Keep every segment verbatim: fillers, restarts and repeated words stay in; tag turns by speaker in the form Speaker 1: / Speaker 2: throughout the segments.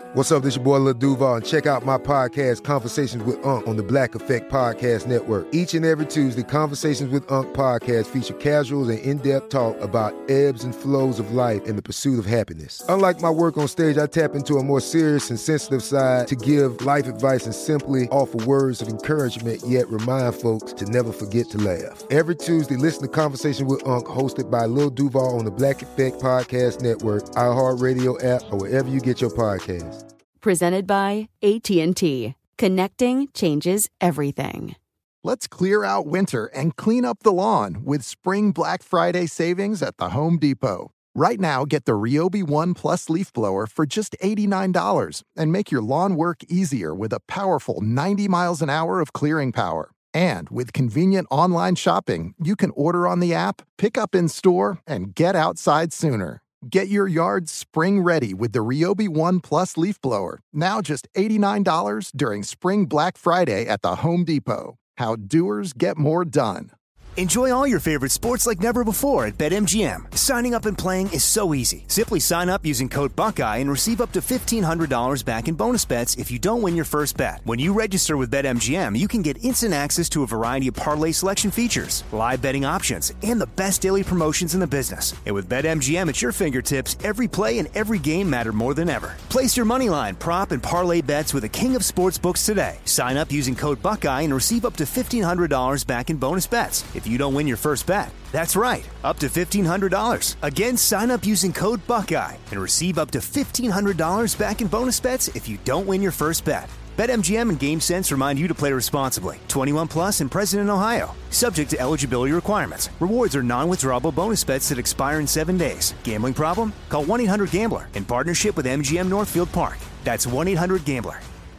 Speaker 1: What's up, this your boy Lil Duval, and check out my podcast, Conversations with Unc, on the Black Effect Podcast Network. Each and every Tuesday, Conversations with Unc podcast feature casuals and in-depth talk about ebbs and flows of life and the pursuit of happiness. Unlike my work on stage, I tap into a more serious and sensitive side to give life advice and simply offer words of encouragement, yet remind folks to never forget to laugh. Every Tuesday, listen to Conversations with Unc, hosted by Lil Duval on the Black Effect Podcast Network, iHeartRadio app, or wherever you get your podcasts.
Speaker 2: Presented by A T and T. Connecting changes everything.
Speaker 3: Let's clear out winter and clean up the lawn with Spring Black Friday savings at the Home Depot. Right now, get the Ryobi One Plus leaf blower for just eighty-nine dollars and make your lawn work easier with a powerful ninety miles an hour of clearing power. And with convenient online shopping, you can order on the app, pick up in store, and get outside sooner. Get your yard spring ready with the Ryobi One Plus leaf blower. Now just eighty-nine dollars during Spring Black Friday at the Home Depot. How doers get more done.
Speaker 4: Enjoy all your favorite sports like never before at BetMGM. Signing up and playing is so easy. Simply sign up using code Buckeye and receive up to fifteen hundred dollars back in bonus bets if you don't win your first bet. When you register with BetMGM, you can get instant access to a variety of parlay selection features, live betting options, and the best daily promotions in the business. And with BetMGM at your fingertips, every play and every game matter more than ever. Place your moneyline, prop, and parlay bets with the king of sportsbooks today. Sign up using code Buckeye and receive up to fifteen hundred dollars back in bonus bets if you don't win your first bet. That's right, up to fifteen hundred dollars. Again, sign up using code Buckeye and receive up to fifteen hundred dollars back in bonus bets if you don't win your first bet. BetMGM and GameSense remind you to play responsibly. twenty-one plus and present in Ohio. Subject to eligibility requirements. Rewards are non-withdrawable bonus bets that expire in seven days. Gambling problem? Call one eight hundred gambler in partnership with M G M Northfield Park. That's one eight hundred gambler.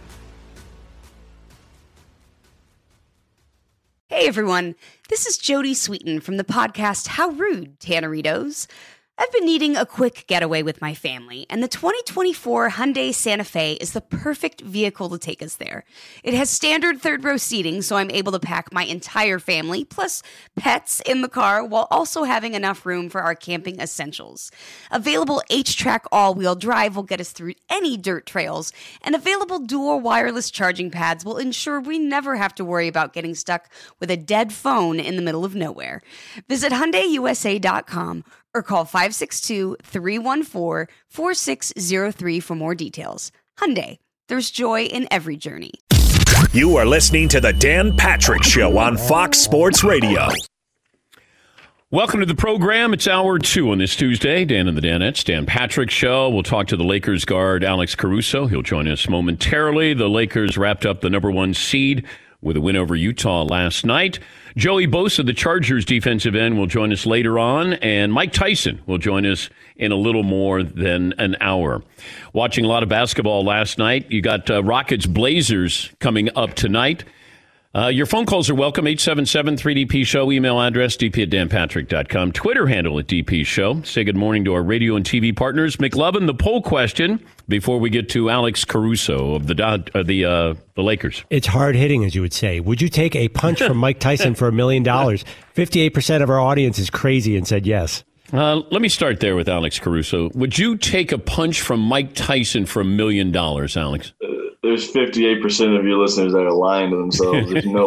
Speaker 5: Hey everyone, this is Jody Sweeten from the podcast How Rude, Tanneritos. I've been needing a quick getaway with my family, and the twenty twenty-four Hyundai Santa Fe is the perfect vehicle to take us there. It has standard third-row seating, so I'm able to pack my entire family, plus pets, in the car, while also having enough room for our camping essentials. Available H-Track all-wheel drive will get us through any dirt trails, and available dual wireless charging pads will ensure we never have to worry about getting stuck with a dead phone in the middle of nowhere. Visit Hyundai U S A dot com or call five six two, three one four, four six zero three for more details. Hyundai, there's joy in every journey.
Speaker 6: You are listening to The Dan Patrick Show on Fox Sports Radio.
Speaker 7: Welcome to the program. It's hour two on this Tuesday. Dan and the Danettes, Dan Patrick Show. We'll talk to the Lakers guard Alex Caruso. He'll join us momentarily. The Lakers wrapped up the number one seed with a win over Utah last night. Joey Bosa, the Chargers defensive end, will join us later on, and Mike Tyson will join us in a little more than an hour. Watching a lot of basketball last night. You got uh, Rockets Blazers coming up tonight. Uh, your phone calls are welcome, eight seven seven, three D P show, email address, d p at dan patrick dot com, Twitter handle at D P Show. Say good morning to our radio and T V partners. McLovin, the poll question, before we get to Alex Caruso of the Dod- uh, the uh, the Lakers.
Speaker 8: It's hard hitting, as you would say. Would you take a punch from Mike Tyson for a million dollars? fifty-eight percent of our audience is crazy and said yes.
Speaker 7: Uh, let me start there with Alex Caruso. Would you take a punch from Mike Tyson for a million dollars, Alex?
Speaker 9: Uh, there's fifty-eight percent of your listeners that are lying to themselves. There's no,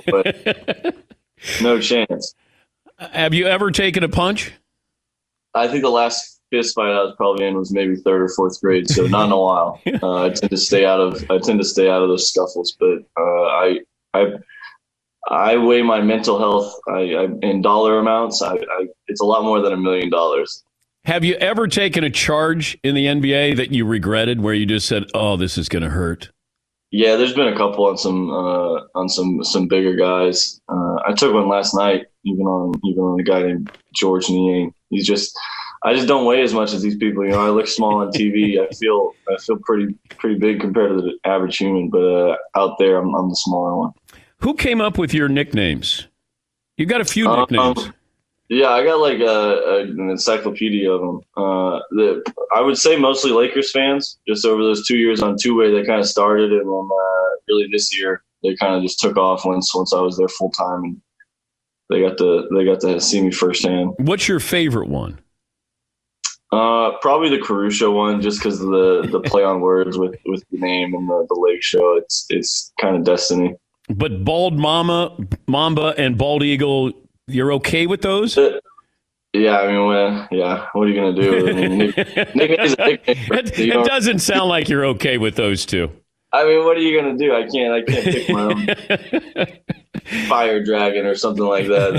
Speaker 9: no chance.
Speaker 7: Have you ever taken a punch?
Speaker 9: I think the last fist fight I was probably in was maybe third or fourth grade, so not in a while. Uh, I tend to stay out of I tend to stay out of those scuffles, but uh, I I I weigh my mental health I, I, in dollar amounts. I, I, it's a lot more than a million dollars.
Speaker 7: Have you ever taken a charge in the N B A that you regretted, where you just said, "Oh, this is going to hurt"?
Speaker 9: Yeah, there's been a couple on some uh, on some some bigger guys. Uh, I took one last night, even on even on a guy named George Niang. He's just I just don't weigh as much as these people. You know, I look small on T V. I feel I feel pretty pretty big compared to the average human, but uh, out there, I'm, I'm the smaller one.
Speaker 7: Who came up with your nicknames? You got a few nicknames.
Speaker 9: Um, yeah, I got like a, a, an encyclopedia of them. Uh, the, I would say mostly Lakers fans. Just over those two years on two-way, they kind of started, and then uh, really this year they kind of just took off once once I was there full time, and they got to they got to see me firsthand.
Speaker 7: What's your favorite one?
Speaker 9: Uh, probably the Caruso one, just because of the the play on words with, with the name and the, the lake show. It's it's kind of destiny.
Speaker 7: But Bald Mama, Mamba, and Bald Eagle, you're okay with those?
Speaker 9: Uh, yeah, I mean, well, yeah. What are you gonna do? I mean, Nick, Nick is a nickname,
Speaker 7: it, it doesn't sound like you're okay with those two.
Speaker 9: I mean, what are you gonna do? I can't. I can't pick my own Fire Dragon or something like that.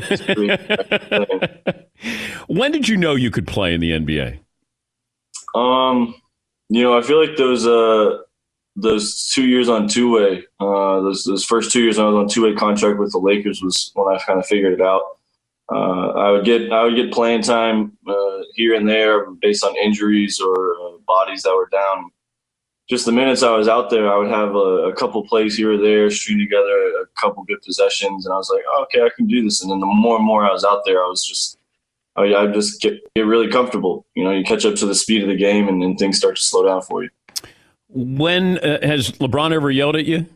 Speaker 7: When did you know you could play in the N B A?
Speaker 9: Um, you know, I feel like those uh those two years on two way, uh, those those first two years when I was on two way contract with the Lakers was when I kind of figured it out. Uh, I would get I would get playing time uh, here and there based on injuries or uh, bodies that were down. Just the minutes I was out there, I would have a, a couple plays here or there, string together a couple good possessions, and I was like, oh, okay, I can do this. And then the more and more I was out there, I was just, I, I just get get really comfortable. You know, you catch up to the speed of the game, and then things start to slow down for you.
Speaker 7: When uh, has LeBron ever yelled at you?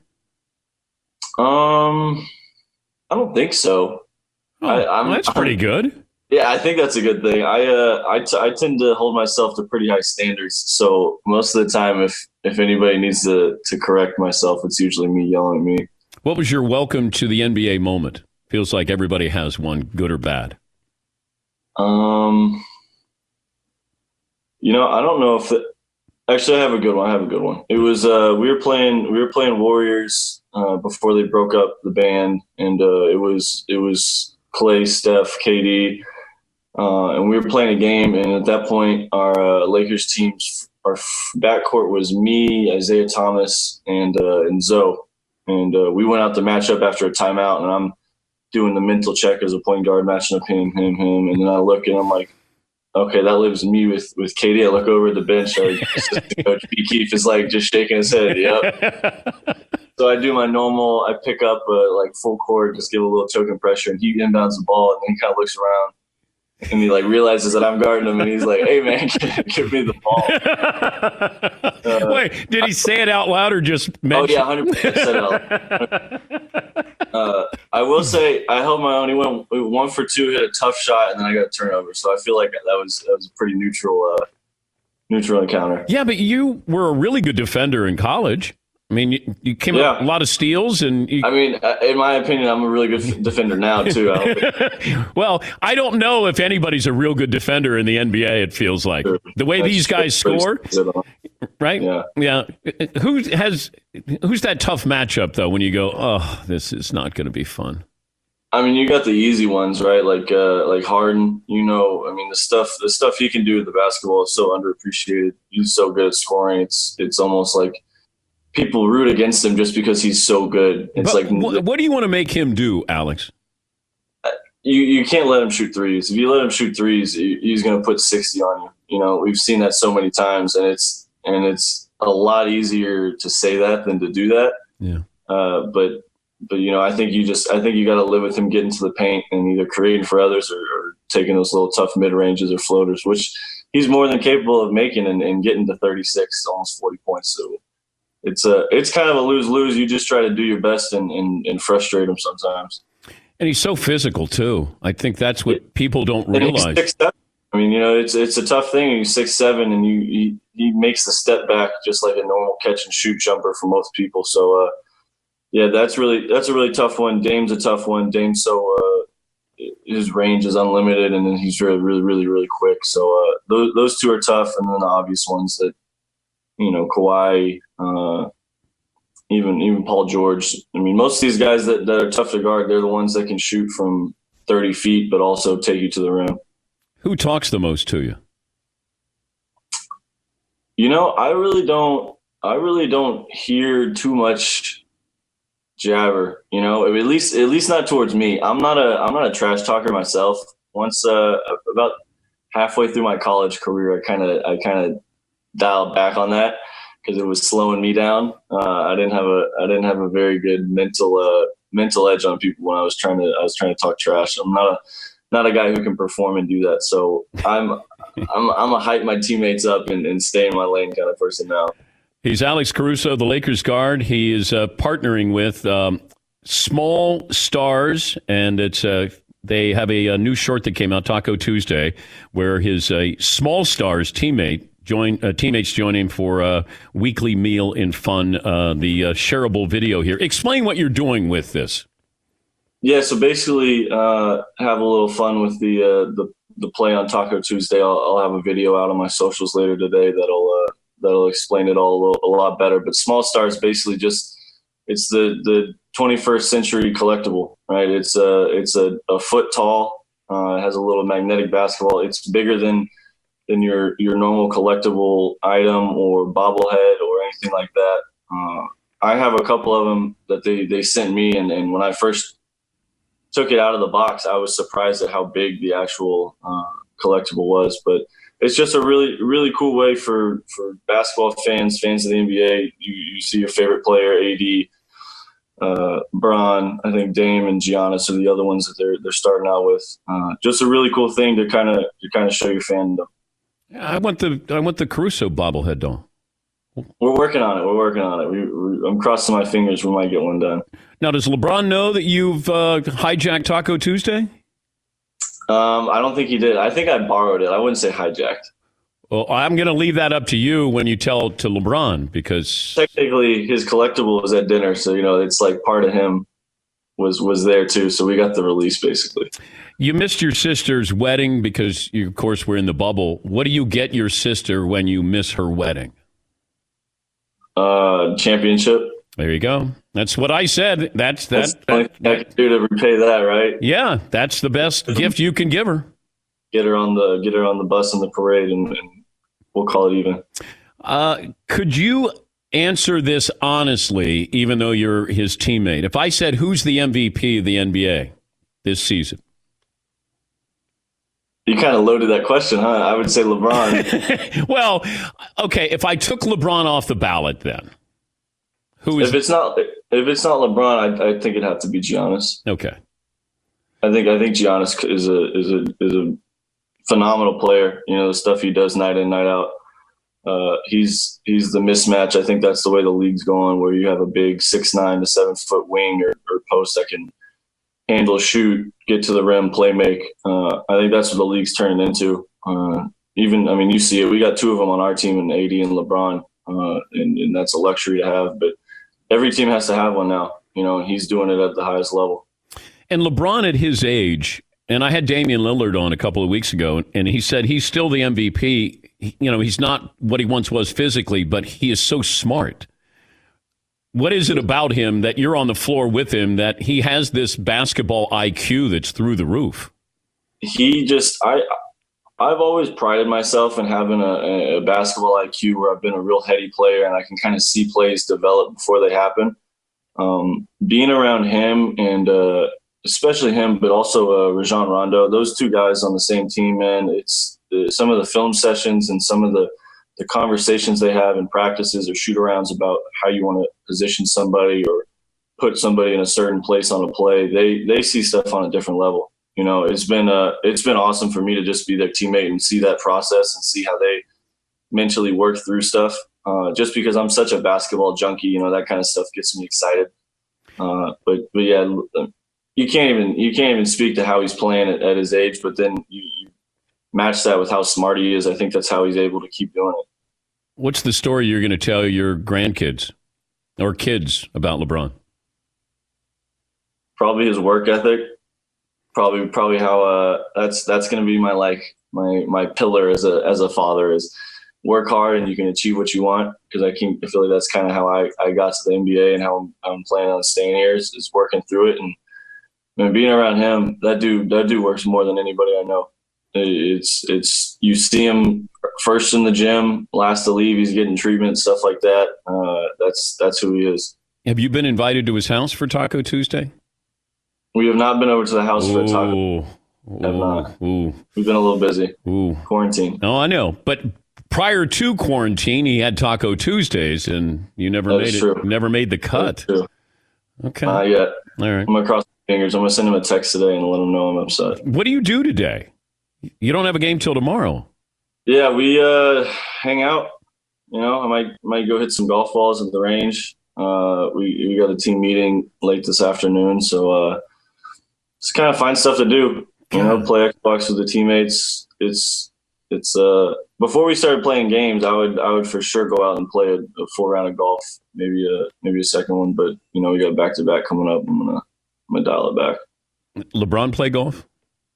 Speaker 9: Um, I don't think so.
Speaker 7: Oh,
Speaker 9: I, I'm,
Speaker 7: well, that's pretty
Speaker 9: I'm,
Speaker 7: good.
Speaker 9: Yeah, I think that's a good thing. I uh, I, t- I tend to hold myself to pretty high standards. So most of the time, if if anybody needs to to correct myself, it's usually me yelling at me.
Speaker 7: What was your welcome to the N B A moment? Feels like everybody has one, good or bad.
Speaker 9: Um, you know, I don't know if it, actually I have a good one. I have a good one. It was uh, we were playing we were playing Warriors uh, before they broke up the band, and uh, it was it was Clay, Steph, K D. Uh, and we were playing a game, and at that point, our uh, Lakers team's our backcourt was me, Isaiah Thomas, and uh, and Zoe. And uh, we went out to match up after a timeout, and I'm doing the mental check as a point guard, matching up him, him, him. And then I look, and I'm like, okay, that leaves me with, with K D. I look over at the bench. Our assistant coach, B. Keefe, is like just shaking his head. Yep. So I do my normal. I pick up uh, like full court, just give a little choking pressure, and he inbounds the ball, and then he kind of looks around. And he like realizes that I'm guarding him, and he's like, "Hey man, give me the ball." Uh,
Speaker 7: Wait, did he say it out loud or just mention?
Speaker 9: Oh yeah, hundred percent said it out. Uh, I will say I held my own. He went one for two, hit a tough shot, and then I got a turnover. So I feel like that was that was a pretty neutral, uh, neutral encounter.
Speaker 7: Yeah, but you were a really good defender in college. I mean, you, you came
Speaker 9: yeah.
Speaker 7: up a lot of steals, and you...
Speaker 9: I mean, in my opinion, I'm a really good defender now too. I
Speaker 7: well, I don't know if anybody's a real good defender in the N B A. It feels like sure. the way That's these guys score, right?
Speaker 9: Yeah,
Speaker 7: yeah. Who has who's that tough matchup though? When you go, oh, this is not going to be fun.
Speaker 9: I mean, you got the easy ones, right? Like uh, like Harden. You know, I mean, the stuff the stuff he can do with the basketball is so underappreciated. He's so good at scoring. It's it's almost like people root against him just because he's so good. It's
Speaker 7: but
Speaker 9: like,
Speaker 7: what, what do you want to make him do, Alex?
Speaker 9: You you can't let him shoot threes. If you let him shoot threes, he's going to put sixty on you. You know, we've seen that so many times, and it's and it's a lot easier to say that than to do that.
Speaker 7: Yeah.
Speaker 9: Uh, but but you know, I think you just I think you got to live with him getting to the paint and either creating for others or, or taking those little tough mid ranges or floaters, which he's more than capable of making and, and getting to thirty-six, almost forty points. So. It's a, it's kind of a lose-lose. You just try to do your best and, and, and frustrate him sometimes.
Speaker 7: And he's so physical too. I think that's what yeah. people don't realize.
Speaker 9: And he's six, seven. I mean, you know, it's it's a tough thing. He's six seven, and you he, he makes the step back just like a normal catch and shoot jumper for most people. So, uh, yeah, that's really that's a really tough one. Dame's a tough one. Dame's so uh, his range is unlimited, and then he's really really really really quick. So uh, those those two are tough, and then the obvious ones that. You know, Kawhi, uh, even even Paul George. I mean, most of these guys that, that are tough to guard, they're the ones that can shoot from thirty feet, but also take you to the rim.
Speaker 7: Who talks the most to you?
Speaker 9: You know, I really don't. I really don't hear too much jabber. You know, at least at least not towards me. I'm not a I'm not a trash talker myself. Once uh, about halfway through my college career, I kind of I kind of. dialed back on that because it was slowing me down. Uh, I didn't have a I didn't have a very good mental uh, mental edge on people when I was trying to I was trying to talk trash. I'm not a not a guy who can perform and do that. So I'm I'm I'm a hype my teammates up and, and stay in my lane kind of person now.
Speaker 7: He's Alex Caruso, the Lakers guard. He is uh, partnering with um, Small Stars, and it's uh, they have a, a new short that came out, Taco Tuesday, where his uh, Small Stars teammate join uh, teammates join him for a weekly meal in fun. Uh, the uh, shareable video here. Explain what you're doing with this.
Speaker 9: Yeah, so basically, uh, have a little fun with the uh, the the play on Taco Tuesday. I'll, I'll have a video out on my socials later today that'll uh, that'll explain it all a, little, a lot better. But Small Stars basically just it's the the twenty-first century collectible, right? It's a it's a, a foot tall. Uh, it has a little magnetic basketball. It's bigger than than your your normal collectible item or bobblehead or anything like that. Uh, I have a couple of them that they they sent me, and, and when I first took it out of the box, I was surprised at how big the actual uh, collectible was. But it's just a really, really cool way for, for basketball fans, fans of the N B A. You, you see your favorite player, A D, uh, Bron, I think Dame and Giannis are the other ones that they're they're starting out with. Uh, just a really cool thing to kind of to kind of show your fandom.
Speaker 7: I want the I want the Caruso bobblehead doll.
Speaker 9: We're working on it. We're working on it. We, we, I'm crossing my fingers. We might get one done.
Speaker 7: Now, does LeBron know that you've uh, hijacked Taco Tuesday?
Speaker 9: Um, I don't think he did. I think I borrowed it. I wouldn't say hijacked.
Speaker 7: Well, I'm going to leave that up to you when you tell to LeBron, because
Speaker 9: technically his collectible was at dinner, so you know it's like part of him was was there too. So we got the release basically.
Speaker 7: You missed your sister's wedding because you, of course, were in the bubble. What do you get your sister when you miss her wedding?
Speaker 9: Uh, championship.
Speaker 7: There you go. That's what I said. That's that.
Speaker 9: That's that, I can do to repay that, right?
Speaker 7: Yeah, that's the best gift you can give her.
Speaker 9: Get her on the get her on the bus in the parade, and, and we'll call it even.
Speaker 7: Uh, could you answer this honestly, even though you're his teammate? If I said, "Who's the M V P of the N B A this season?"
Speaker 9: You kind of loaded that question, huh? I would say LeBron.
Speaker 7: Well, okay. If I took LeBron off the ballot, then who is?
Speaker 9: If it's not, if it's not LeBron, I, I think it'd have to be Giannis.
Speaker 7: Okay.
Speaker 9: I think I think Giannis is a is a is a phenomenal player. You know, the stuff he does night in, night out. Uh, he's he's the mismatch. I think that's the way the league's going, where you have a big six nine to seven foot wing or, or post that can handle, shoot, get to the rim, play make. Uh, I think that's what the league's turning into. Uh, even, I mean, you see it. We got two of them on our team, and A D and LeBron, uh, and, and that's a luxury to have. But every team has to have one now, you know, and he's doing it at the highest level.
Speaker 7: And LeBron at his age, and I had Damian Lillard on a couple of weeks ago, and he said he's still the M V P. He, you know, he's not what he once was physically, but he is so smart. What is it about him that you're on the floor with him that he has this basketball I Q that's through the roof?
Speaker 9: He just, I, I've always prided myself in having a, a basketball I Q where I've been a real heady player and I can kind of see plays develop before they happen. Um, being around him and uh, especially him, but also uh, Rajon Rondo, those two guys on the same team, man, it's uh, some of the film sessions and some of the the conversations they have in practices or shoot arounds about how you want to position somebody or put somebody in a certain place on a play. They, they see stuff on a different level. You know, it's been, uh, it's been awesome for me to just be their teammate and see that process and see how they mentally work through stuff. Uh, just because I'm such a basketball junkie, you know, that kind of stuff gets me excited. Uh, but, but yeah, you can't even, you can't even speak to how he's playing at, at his age, but then you, you match that with how smart he is. I think that's how he's able to keep doing it.
Speaker 7: What's the story you're going to tell your grandkids or kids about LeBron?
Speaker 9: Probably his work ethic. Probably, probably how uh, that's that's going to be my like my my pillar as a as a father is work hard and you can achieve what you want. Because I can I feel like that's kind of how I, I got to the N B A and how I'm, I'm planning on staying here is, is working through it. And I mean, being around him, that dude that dude works more than anybody I know. It's it's you see him first in the gym, last to leave. He's getting treatment, stuff like that. Uh, that's that's who he is.
Speaker 7: Have you been invited to his house for Taco Tuesday?
Speaker 9: We have not been over to the house
Speaker 7: ooh,
Speaker 9: for a taco.
Speaker 7: Ooh,
Speaker 9: have not.
Speaker 7: Ooh.
Speaker 9: We've been a little busy.
Speaker 7: Ooh.
Speaker 9: Quarantine.
Speaker 7: Oh, I know. But prior to quarantine, he had Taco Tuesdays, and you never
Speaker 9: that
Speaker 7: made it.
Speaker 9: True.
Speaker 7: Never made the cut.
Speaker 9: True.
Speaker 7: Okay.
Speaker 9: Not yet.
Speaker 7: All right.
Speaker 9: I'm gonna cross my fingers. I'm gonna send him a text today and let him know I'm upset.
Speaker 7: What do you do today? You don't have a game till tomorrow.
Speaker 9: Yeah, we uh, hang out. You know, I might might go hit some golf balls at the range. Uh, we we got a team meeting late this afternoon, so uh, just kind of find stuff to do. You know, play Xbox with the teammates. It's it's uh before we started playing games, I would I would for sure go out and play a, a full round of golf, maybe a maybe a second one. But you know, we got back to back coming up. I'm gonna I'm gonna dial it back.
Speaker 7: LeBron play golf?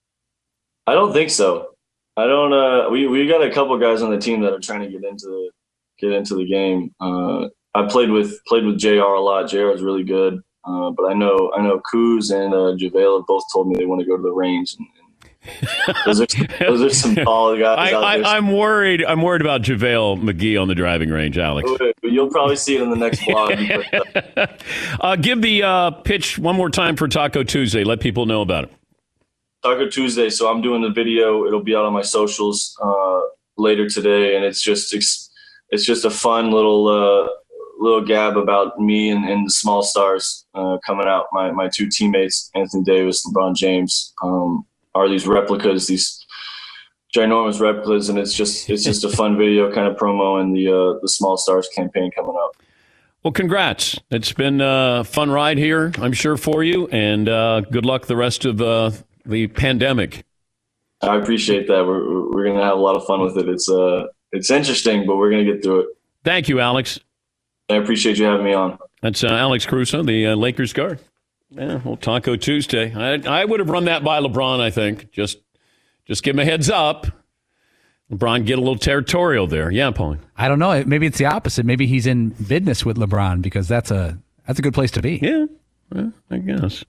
Speaker 9: I don't think so. I don't. Uh, we we got a couple guys on the team that are trying to get into get into the game. Uh, I played with played with J R a lot. J R is really good, uh, but I know I know Kuz and uh, JaVale have both told me they want to go to the range. And, and those, are, those are some tall guys.
Speaker 7: I,
Speaker 9: out
Speaker 7: I,
Speaker 9: there.
Speaker 7: I'm worried. I'm worried about JaVale McGee on the driving range, Alex.
Speaker 9: You'll probably see it in the next vlog.
Speaker 7: uh, give the uh, pitch one more time for Taco Tuesday. Let people know about it.
Speaker 9: Taco Tuesday. So I'm doing the video. It'll be out on my socials uh, later today, and it's just it's, it's just a fun little uh, little gab about me and, and the small stars uh, coming out. My my two teammates, Anthony Davis, LeBron James, um, are these replicas, these ginormous replicas, and it's just it's just a fun video, kind of promo in the uh, the Small Stars campaign coming up.
Speaker 7: Well, congrats. It's been a fun ride here, I'm sure, for you, and uh, good luck the rest of uh, the pandemic.
Speaker 9: I appreciate that. We're we're gonna have a lot of fun with it. It's uh it's interesting, but we're gonna get through it.
Speaker 7: Thank you, Alex.
Speaker 9: I appreciate you having me on.
Speaker 7: That's uh, Alex Caruso, the uh, Lakers guard. Yeah, well, Taco Tuesday. I I would have run that by LeBron. I think just just give him a heads up. LeBron get a little territorial there. Yeah, Paul.
Speaker 10: I don't know. Maybe it's the opposite. Maybe he's in business with LeBron because that's a that's a good place to be.
Speaker 7: Yeah, well, I guess.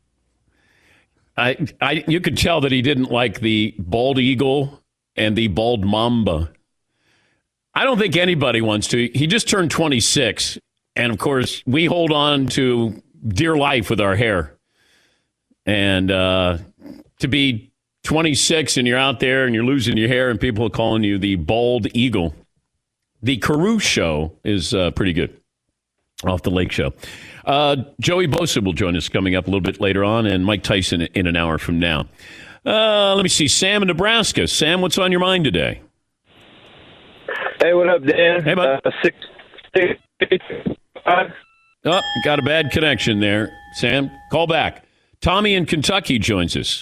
Speaker 7: I, I, you could tell that he didn't like the bald eagle and the bald mamba. I don't think anybody wants to. He just turned twenty-six, and of course, we hold on to dear life with our hair. And uh, to be twenty-six and you're out there and you're losing your hair, and people are calling you the bald eagle. The Caruso show is uh, pretty good. Off the Lake Show. Uh, Joey Bosa will join us coming up a little bit later on, and Mike Tyson in an hour from now. Uh, let me see. Sam in Nebraska. Sam, what's on your mind today?
Speaker 11: Hey, what up, Dan?
Speaker 7: Hey, bud.
Speaker 11: Uh, six, six, six, five.
Speaker 7: Oh, got a bad connection there, Sam. Call back. Tommy in Kentucky joins us.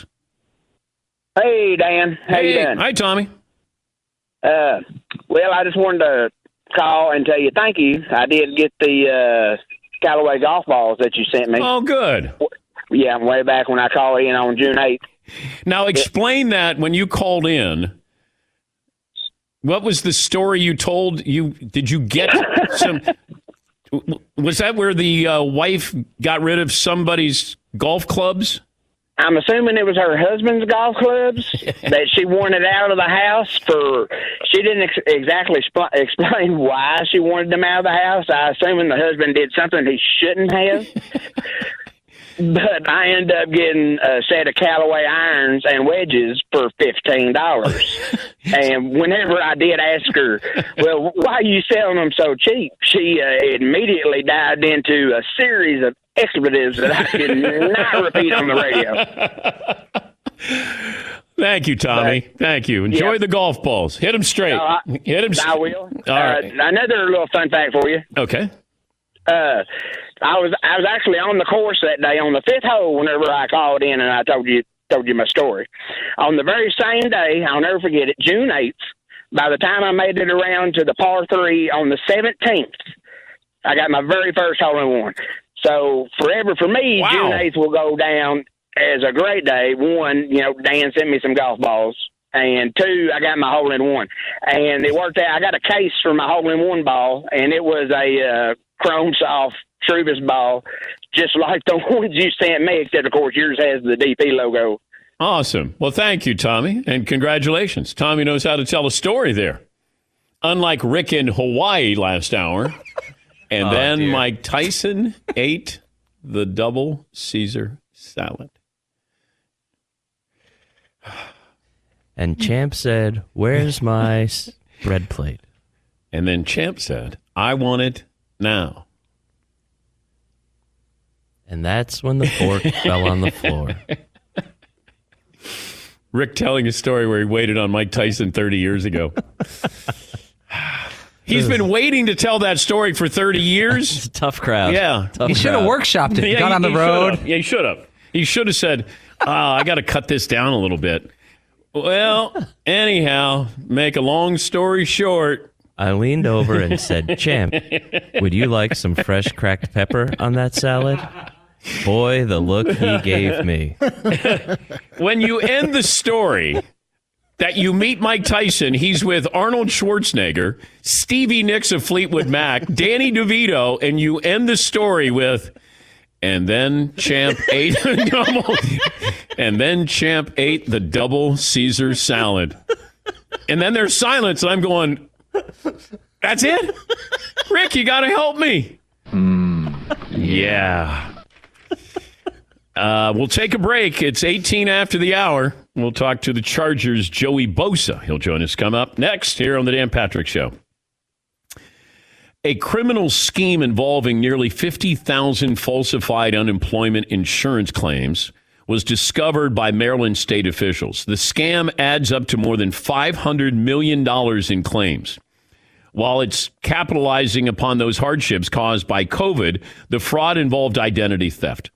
Speaker 11: Hey, Dan. How
Speaker 7: hey.
Speaker 11: you doing?
Speaker 7: Hi, Tommy.
Speaker 11: Uh, well, I just wanted to call and tell you thank you. I did get the uh, Callaway golf balls that you sent me.
Speaker 7: Oh, good.
Speaker 11: Yeah, way back when I called in on June eighth.
Speaker 7: Now, explain that when you called in. What was the story you told? You Did you get some... Was that where the uh, wife got rid of somebody's golf clubs?
Speaker 11: I'm assuming it was her husband's golf clubs that she wanted out of the house for. She didn't ex- exactly sp- explain why she wanted them out of the house. I assume the husband did something he shouldn't have. But I ended up getting a set of Callaway irons and wedges for fifteen dollars. And whenever I did ask her, well, why are you selling them so cheap? She uh, immediately dived into a series of expletives that I could not repeat on the radio.
Speaker 7: Thank you, Tommy. But, Thank you. Enjoy yeah. the golf balls. Hit them straight. No, I, Hit them straight.
Speaker 11: I will.
Speaker 7: All
Speaker 11: uh,
Speaker 7: right.
Speaker 11: Another little fun fact for you.
Speaker 7: Okay.
Speaker 11: Uh, I was I was actually on the course that day on the fifth hole whenever I called in and I told you told you my story. On the very same day, I'll never forget it, June eighth, by the time I made it around to the par three on the seventeenth, I got my very first hole in one. So forever for me, wow. June eighth will go down as a great day. One, you know, Dan sent me some golf balls. And two, I got my hole in one. And it worked out. I got a case for my hole in one ball, and it was a uh, chrome soft Trubus ball, just like the ones you sent me, except, of course, yours has the D P logo.
Speaker 7: Awesome. Well, thank you, Tommy, and congratulations. Tommy knows how to tell a story there. Unlike Rick in Hawaii last hour. And oh, then dear. Mike Tyson ate the double Caesar salad.
Speaker 12: And Champ said, where's my bread plate?
Speaker 7: And then Champ said, I want it now.
Speaker 12: And that's when the fork fell on the floor.
Speaker 7: Rick telling a story where he waited on Mike Tyson thirty years ago. He's been waiting to tell that story for thirty years.
Speaker 12: It's a tough crowd.
Speaker 7: Yeah.
Speaker 12: Tough
Speaker 10: he should have workshopped it. He yeah, got on the road.
Speaker 7: Yeah, he should have. He should have said, oh, I got to cut this down a little bit. Well, anyhow, make a long story short.
Speaker 12: I leaned over and said, Champ, would you like some fresh cracked pepper on that salad? Boy, the look he gave me.
Speaker 7: When you end the story that you meet Mike Tyson, he's with Arnold Schwarzenegger, Stevie Nicks of Fleetwood Mac, Danny DeVito, and you end the story with, and then Champ ate a double, and then Champ ate the double Caesar salad. And then there's silence, and I'm going, that's it? Rick, you got to help me. Mm, yeah. Uh, we'll take a break. It's eighteen after the hour. We'll talk to the Chargers' Joey Bosa. He'll join us come up next here on the Dan Patrick Show. A criminal scheme involving nearly fifty thousand falsified unemployment insurance claims was discovered by Maryland state officials. The scam adds up to more than five hundred million dollars in claims. While it's capitalizing upon those hardships caused by COVID, the fraud involved identity theft.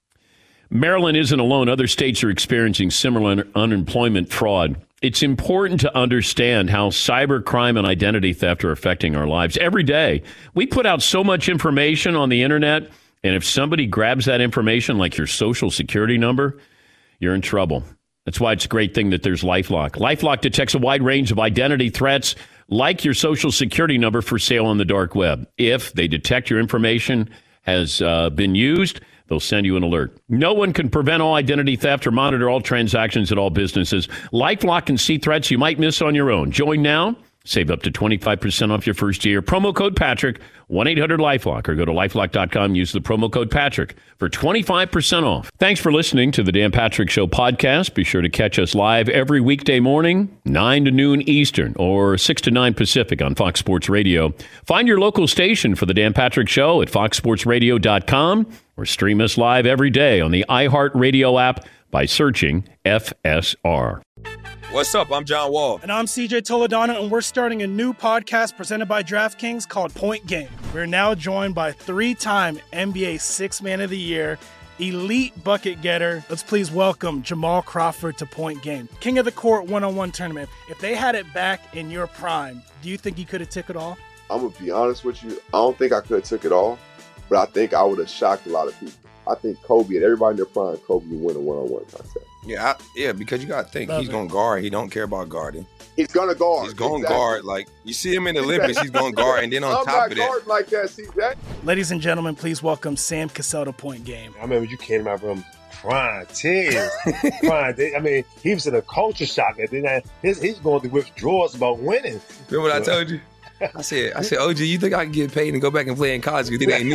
Speaker 7: Maryland isn't alone. Other states are experiencing similar un- unemployment fraud. It's important to understand how cybercrime and identity theft are affecting our lives. Every day, we put out so much information on the internet, and if somebody grabs that information, like your social security number, you're in trouble. That's why it's a great thing that there's LifeLock. LifeLock detects a wide range of identity threats, like your social security number, for sale on the dark web. If they detect your information has uh, been used, they'll send you an alert. No one can prevent all identity theft or monitor all transactions at all businesses. LifeLock can see threats you might miss on your own. Join now. Save up to twenty-five percent off your first year. Promo code Patrick, one eight hundred LifeLock, or go to lifelock dot com. Use the promo code Patrick for twenty-five percent off. Thanks for listening to the Dan Patrick Show podcast. Be sure to catch us live every weekday morning, nine to noon Eastern, or six to nine Pacific on Fox Sports Radio. Find your local station for the Dan Patrick Show at fox sports radio dot com, or stream us live every day on the iHeartRadio app by searching F S R.
Speaker 13: What's up? I'm John Wall.
Speaker 14: And I'm C J Toledano, and we're starting a new podcast presented by DraftKings called Point Game. We're now joined by three-time N B A Sixth Man of the Year, elite bucket getter. Let's please welcome Jamal Crawford to Point Game. King of the Court one-on-one tournament. If they had it back in your prime, do you think you could have took it all?
Speaker 15: I'm going to be honest with you. I don't think I could have took it all, but I think I would have shocked a lot of people. I think Kobe and everybody in their prime, Kobe would win a one-on-one contest.
Speaker 13: Yeah, I, yeah, because you got to think, Love he's going to guard. He don't care about guarding.
Speaker 15: He's going to guard.
Speaker 13: He's going to
Speaker 15: exactly.
Speaker 13: guard. Like, you see him in the Olympics, he's going to guard. And then on
Speaker 15: I'm
Speaker 13: top of
Speaker 15: that. like that, C J.
Speaker 14: Ladies and gentlemen, please welcome Sam Cassell to Point Game.
Speaker 16: I remember you came out from crying, tears, crying. I mean, he was in a culture shock. And then his, he's going through withdrawals about winning.
Speaker 13: Remember what I told you? I said, I said, O G, you think I can get paid and go back and play in college because it ain't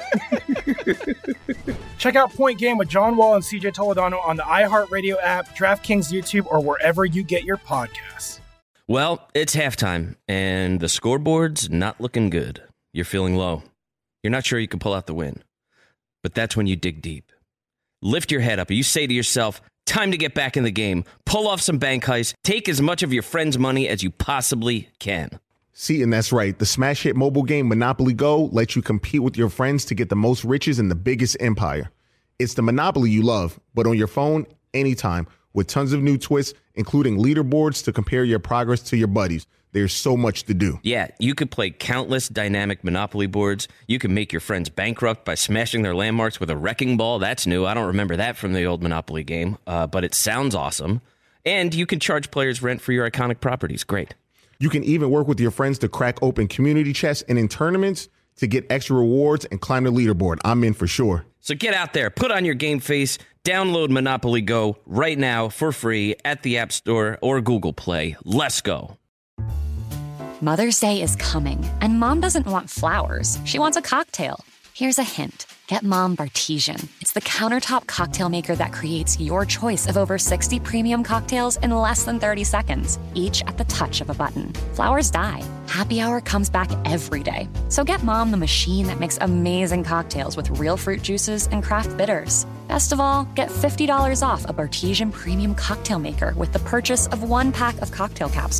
Speaker 13: it?
Speaker 14: Check out Point Game with John Wall and C J Toledano on the iHeartRadio app, DraftKings YouTube, or wherever you get your podcasts.
Speaker 12: Well, it's halftime, and the scoreboard's not looking good. You're feeling low. You're not sure you can pull out the win. But that's when you dig deep. Lift your head up, and you say to yourself, time to get back in the game. Pull off some bank heists. Take as much of your friend's money as you possibly can.
Speaker 17: See, and that's right. The smash hit mobile game Monopoly Go lets you compete with your friends to get the most riches in the biggest empire. It's the Monopoly you love, but on your phone, anytime, with tons of new twists, including leaderboards to compare your progress to your buddies. There's so much to do.
Speaker 12: Yeah, you could play countless dynamic Monopoly boards. You can make your friends bankrupt by smashing their landmarks with a wrecking ball. That's new. I don't remember that from the old Monopoly game, uh, but it sounds awesome. And you can charge players rent for your iconic properties. Great.
Speaker 17: You can even work with your friends to crack open community chests and in tournaments to get extra rewards and climb the leaderboard. I'm in for sure.
Speaker 12: So get out there, put on your game face, download Monopoly Go right now for free at the App Store or Google Play. Let's go.
Speaker 18: Mother's Day is coming, and Mom doesn't want flowers. She wants a cocktail. Here's a hint. Get Mom Bartesian. It's the countertop cocktail maker that creates your choice of over sixty premium cocktails in less than thirty seconds, each at the touch of a button. Flowers die. Happy Hour comes back every day. So get Mom the machine that makes amazing cocktails with real fruit juices and craft bitters. Best of all, get fifty dollars off a Bartesian premium cocktail maker with the purchase of one pack of cocktail capsules.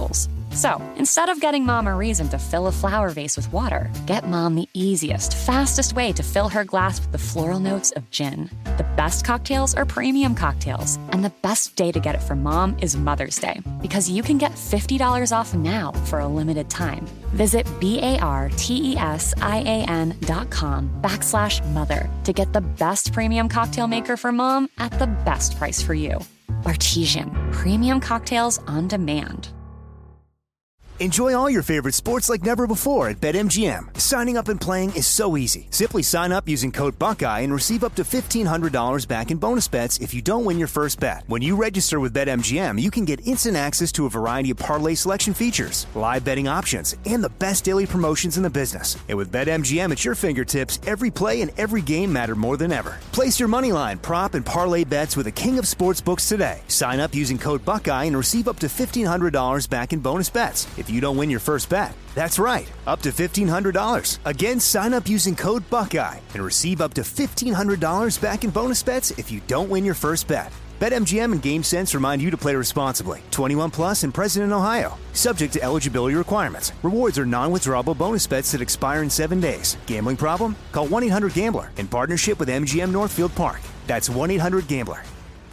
Speaker 18: So, instead of getting Mom a reason to fill a flower vase with water, get Mom the easiest, fastest way to fill her glass with the floral notes of gin. The best cocktails are premium cocktails, and the best day to get it for Mom is Mother's Day, because you can get fifty dollars off now for a limited time. Visit B-A-R-T-E-S-I-A-N dot com backslash mother to get the best premium cocktail maker for Mom at the best price for you. Bartesian, premium cocktails on demand.
Speaker 4: Enjoy all your favorite sports like never before at BetMGM. Signing up and playing is so easy. Simply sign up using code Buckeye and receive up to fifteen hundred dollars back in bonus bets if you don't win your first bet. When you register with BetMGM, you can get instant access to a variety of parlay selection features, live betting options, and the best daily promotions in the business. And with BetMGM at your fingertips, every play and every game matter more than ever. Place your moneyline, prop, and parlay bets with the king of sportsbooks today. Sign up using code Buckeye and receive up to fifteen hundred dollars back in bonus bets if you don't win your first bet. That's right, up to fifteen hundred dollars. Again, sign up using code Buckeye and receive up to fifteen hundred dollars back in bonus bets if you don't win your first bet. BetMGM and GameSense remind you to play responsibly. twenty-one plus and present in Ohio. Subject to eligibility requirements. Rewards are non-withdrawable bonus bets that expire in seven days. Gambling problem? Call one eight hundred gambler in partnership with M G M Northfield Park. That's one eight hundred gambler.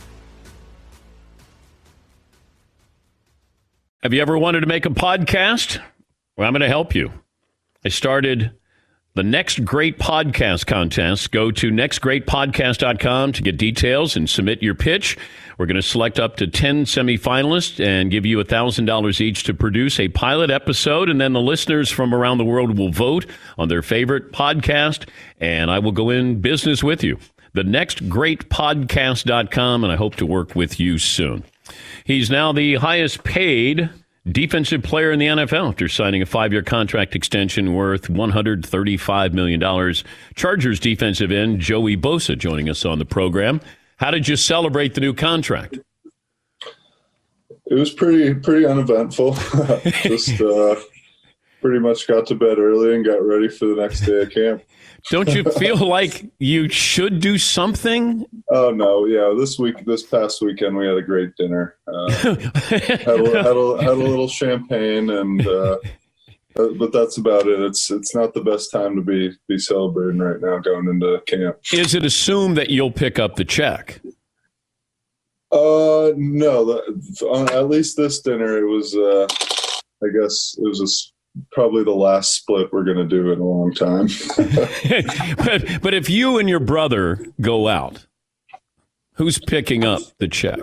Speaker 7: Have you ever wanted to make a podcast? Well, I'm going to help you. I started the Next Great Podcast contest. Go to next great podcast dot com to get details and submit your pitch. We're going to select up to ten semifinalists and give you one thousand dollars each to produce a pilot episode. And then the listeners from around the world will vote on their favorite podcast, and I will go in business with you. the next great podcast dot com, and I hope to work with you soon. He's now the highest paid defensive player in the N F L after signing a five-year contract extension worth one hundred thirty-five million dollars. Chargers defensive end Joey Bosa joining us on the program. How did you celebrate the new contract?
Speaker 19: It was pretty pretty uneventful. Just uh, pretty much got to bed early and got ready for the next day of camp.
Speaker 7: Don't you feel like you should do something?
Speaker 19: Oh no, yeah. This week, this past weekend, we had a great dinner. Uh, had, a, had, a, had a little champagne, and uh, but that's about it. It's it's not the best time to be be celebrating right now going into camp.
Speaker 7: Is it assumed that you'll pick up the check?
Speaker 19: Uh, no. The, on, at least this dinner, it was. Uh, I guess it was a. Probably the last split we're going to do in a long time.
Speaker 7: but, but if you and your brother go out, who's picking up the check?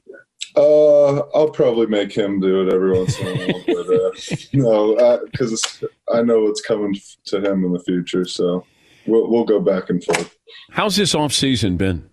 Speaker 19: Uh, I'll probably make him do it every once in a while. But uh, no, because I know it's coming to him in the future, so we'll, we'll go back and forth.
Speaker 7: How's this off season been?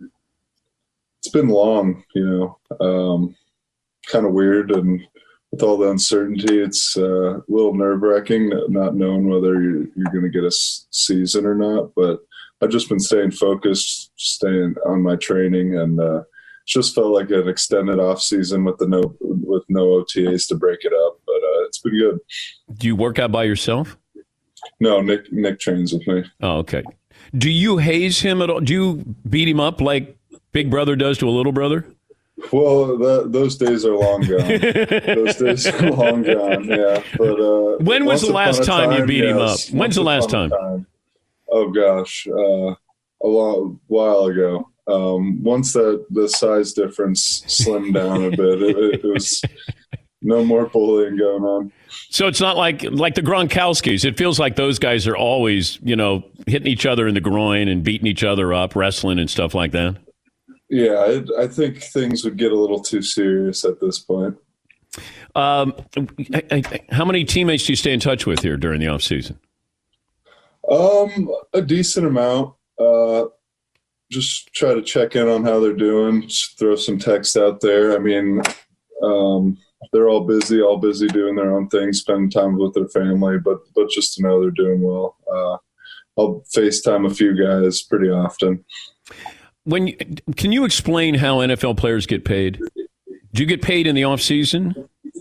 Speaker 19: It's been long, you know, um, kind of weird, and with all the uncertainty, it's uh, a little nerve-wracking not knowing whether you're, you're going to get a s- season or not. But I've just been staying focused, staying on my training, and uh, just felt like an extended off season with the no with no O T As to break it up. But uh, it's been good.
Speaker 7: Do you work out by yourself?
Speaker 19: No, Nick Nick trains with me.
Speaker 7: Oh, okay. Do you haze him at all? Do you beat him up like Big Brother does to a little brother?
Speaker 19: Well, the, those days are long gone. Those days are long gone, yeah. But uh,
Speaker 7: when was the last time, time you beat yes, him up? When's the last time?
Speaker 19: time? Oh, gosh. Uh, a long while ago. Um, once that the size difference slimmed down a bit, it, it, it was no more bullying going on.
Speaker 7: So it's not like like the Gronkowskis. It feels like those guys are always, you know, hitting each other in the groin and beating each other up, wrestling and stuff like that.
Speaker 19: Yeah, it, I think things would get a little too serious at this point.
Speaker 7: Um, I, I, how many teammates do you stay in touch with here during the off season?
Speaker 19: Um, a decent amount. Uh, just try to check in on how they're doing. Just throw some text out there. I mean, um, they're all busy, all busy doing their own thing, spending time with their family, but but just to know they're doing well. Uh, I'll FaceTime a few guys pretty often.
Speaker 7: When you, can you explain how N F L players get paid? Do you get paid in the off season?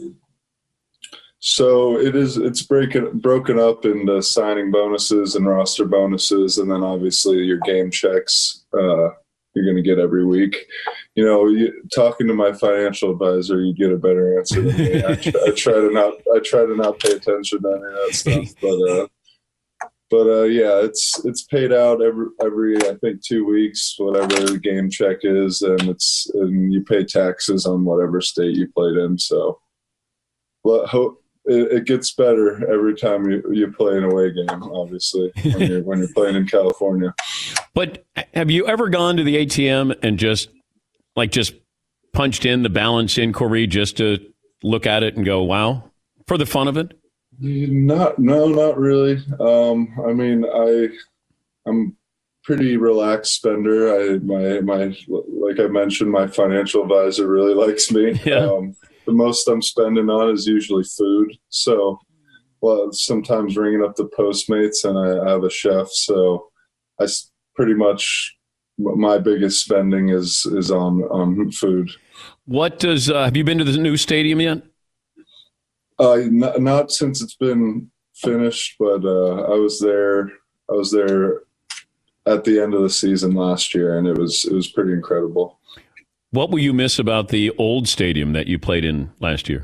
Speaker 19: So it is. It's breaking broken up into signing bonuses and roster bonuses, and then obviously your game checks uh, you're going to get every week. You know, you, talking to my financial advisor, you get a better answer than me. I, try, I try to not, I try to not pay attention to any of that stuff, but, uh, but, uh, yeah, it's, it's paid out every, every, I think two weeks, whatever the game check is. And it's, and you pay taxes on whatever state you played in. So, well, hope, It, it gets better every time you, you play an away game, obviously, when you're, when you're playing in California.
Speaker 7: But have you ever gone to the A T M and just, like, just punched in the balance inquiry just to look at it and go, wow, for the fun of it?
Speaker 19: Not, no, not really. Um, I mean, I, I'm pretty relaxed spender. I, my, my, like I mentioned, my financial advisor really likes me.
Speaker 7: Yeah.
Speaker 19: Um, The most I'm spending on is usually food. So, well, sometimes ringing up the Postmates, and I, I have a chef. So, I s- pretty much my biggest spending is is on on food.
Speaker 7: What does uh, have you been to the new stadium yet?
Speaker 19: Uh, not, not since it's been finished, but uh, I was there. I was there at the end of the season last year, and it was it was pretty incredible.
Speaker 7: What will you miss about the old stadium that you played in last year?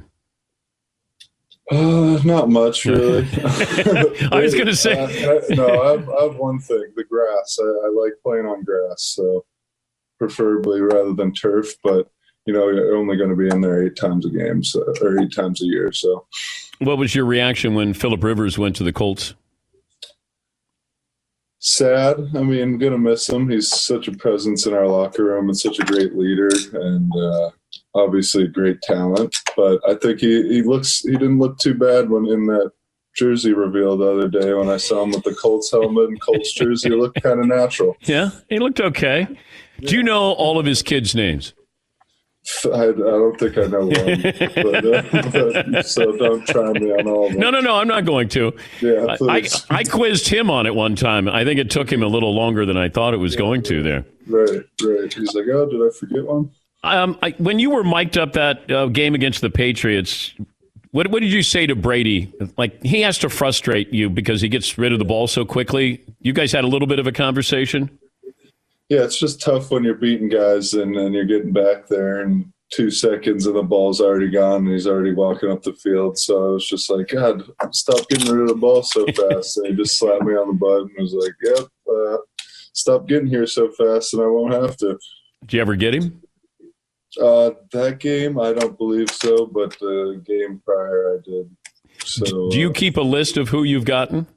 Speaker 19: Uh, not much, really.
Speaker 7: I was going to say.
Speaker 19: uh, I, no, I have, I have one thing, the grass. I, I like playing on grass, so preferably rather than turf. But, you know, you're only going to be in there eight times a game, so, or eight times a year. So,
Speaker 7: what was your reaction when Phillip Rivers went to the Colts?
Speaker 19: Sad. I mean, gonna miss him. He's such a presence in our locker room and such a great leader, and uh, obviously great talent. But I think he, he looks he didn't look too bad when in that jersey reveal the other day when I saw him with the Colts helmet and Colts jersey. It looked kind of natural.
Speaker 7: Yeah, he looked okay. Yeah. Do you know all of his kids' names?
Speaker 19: I, I don't think I know one, but, uh, but, so don't try me on all of them.
Speaker 7: No, no, no, I'm not going to.
Speaker 19: Yeah,
Speaker 7: I, I quizzed him on it one time. I think it took him a little longer than I thought it was yeah, going to there.
Speaker 19: Right, right. He's like, oh, did I forget one?
Speaker 7: Um, I, when you were mic'd up that uh, game against the Patriots, what, what did you say to Brady? Like, he has to frustrate you because he gets rid of the ball so quickly. You guys had a little bit of a conversation?
Speaker 19: Yeah, it's just tough when you're beating guys and, and you're getting back there in two seconds and the ball's already gone and he's already walking up the field. So I was just like, God, stop getting rid of the ball so fast. And he just slapped me on the butt and was like, yep, uh, stop getting here so fast and I won't have to.
Speaker 7: Did you ever get him?
Speaker 19: Uh, that game, I don't believe so, but the game prior I did. So,
Speaker 7: do you
Speaker 19: uh,
Speaker 7: keep a list of who you've gotten?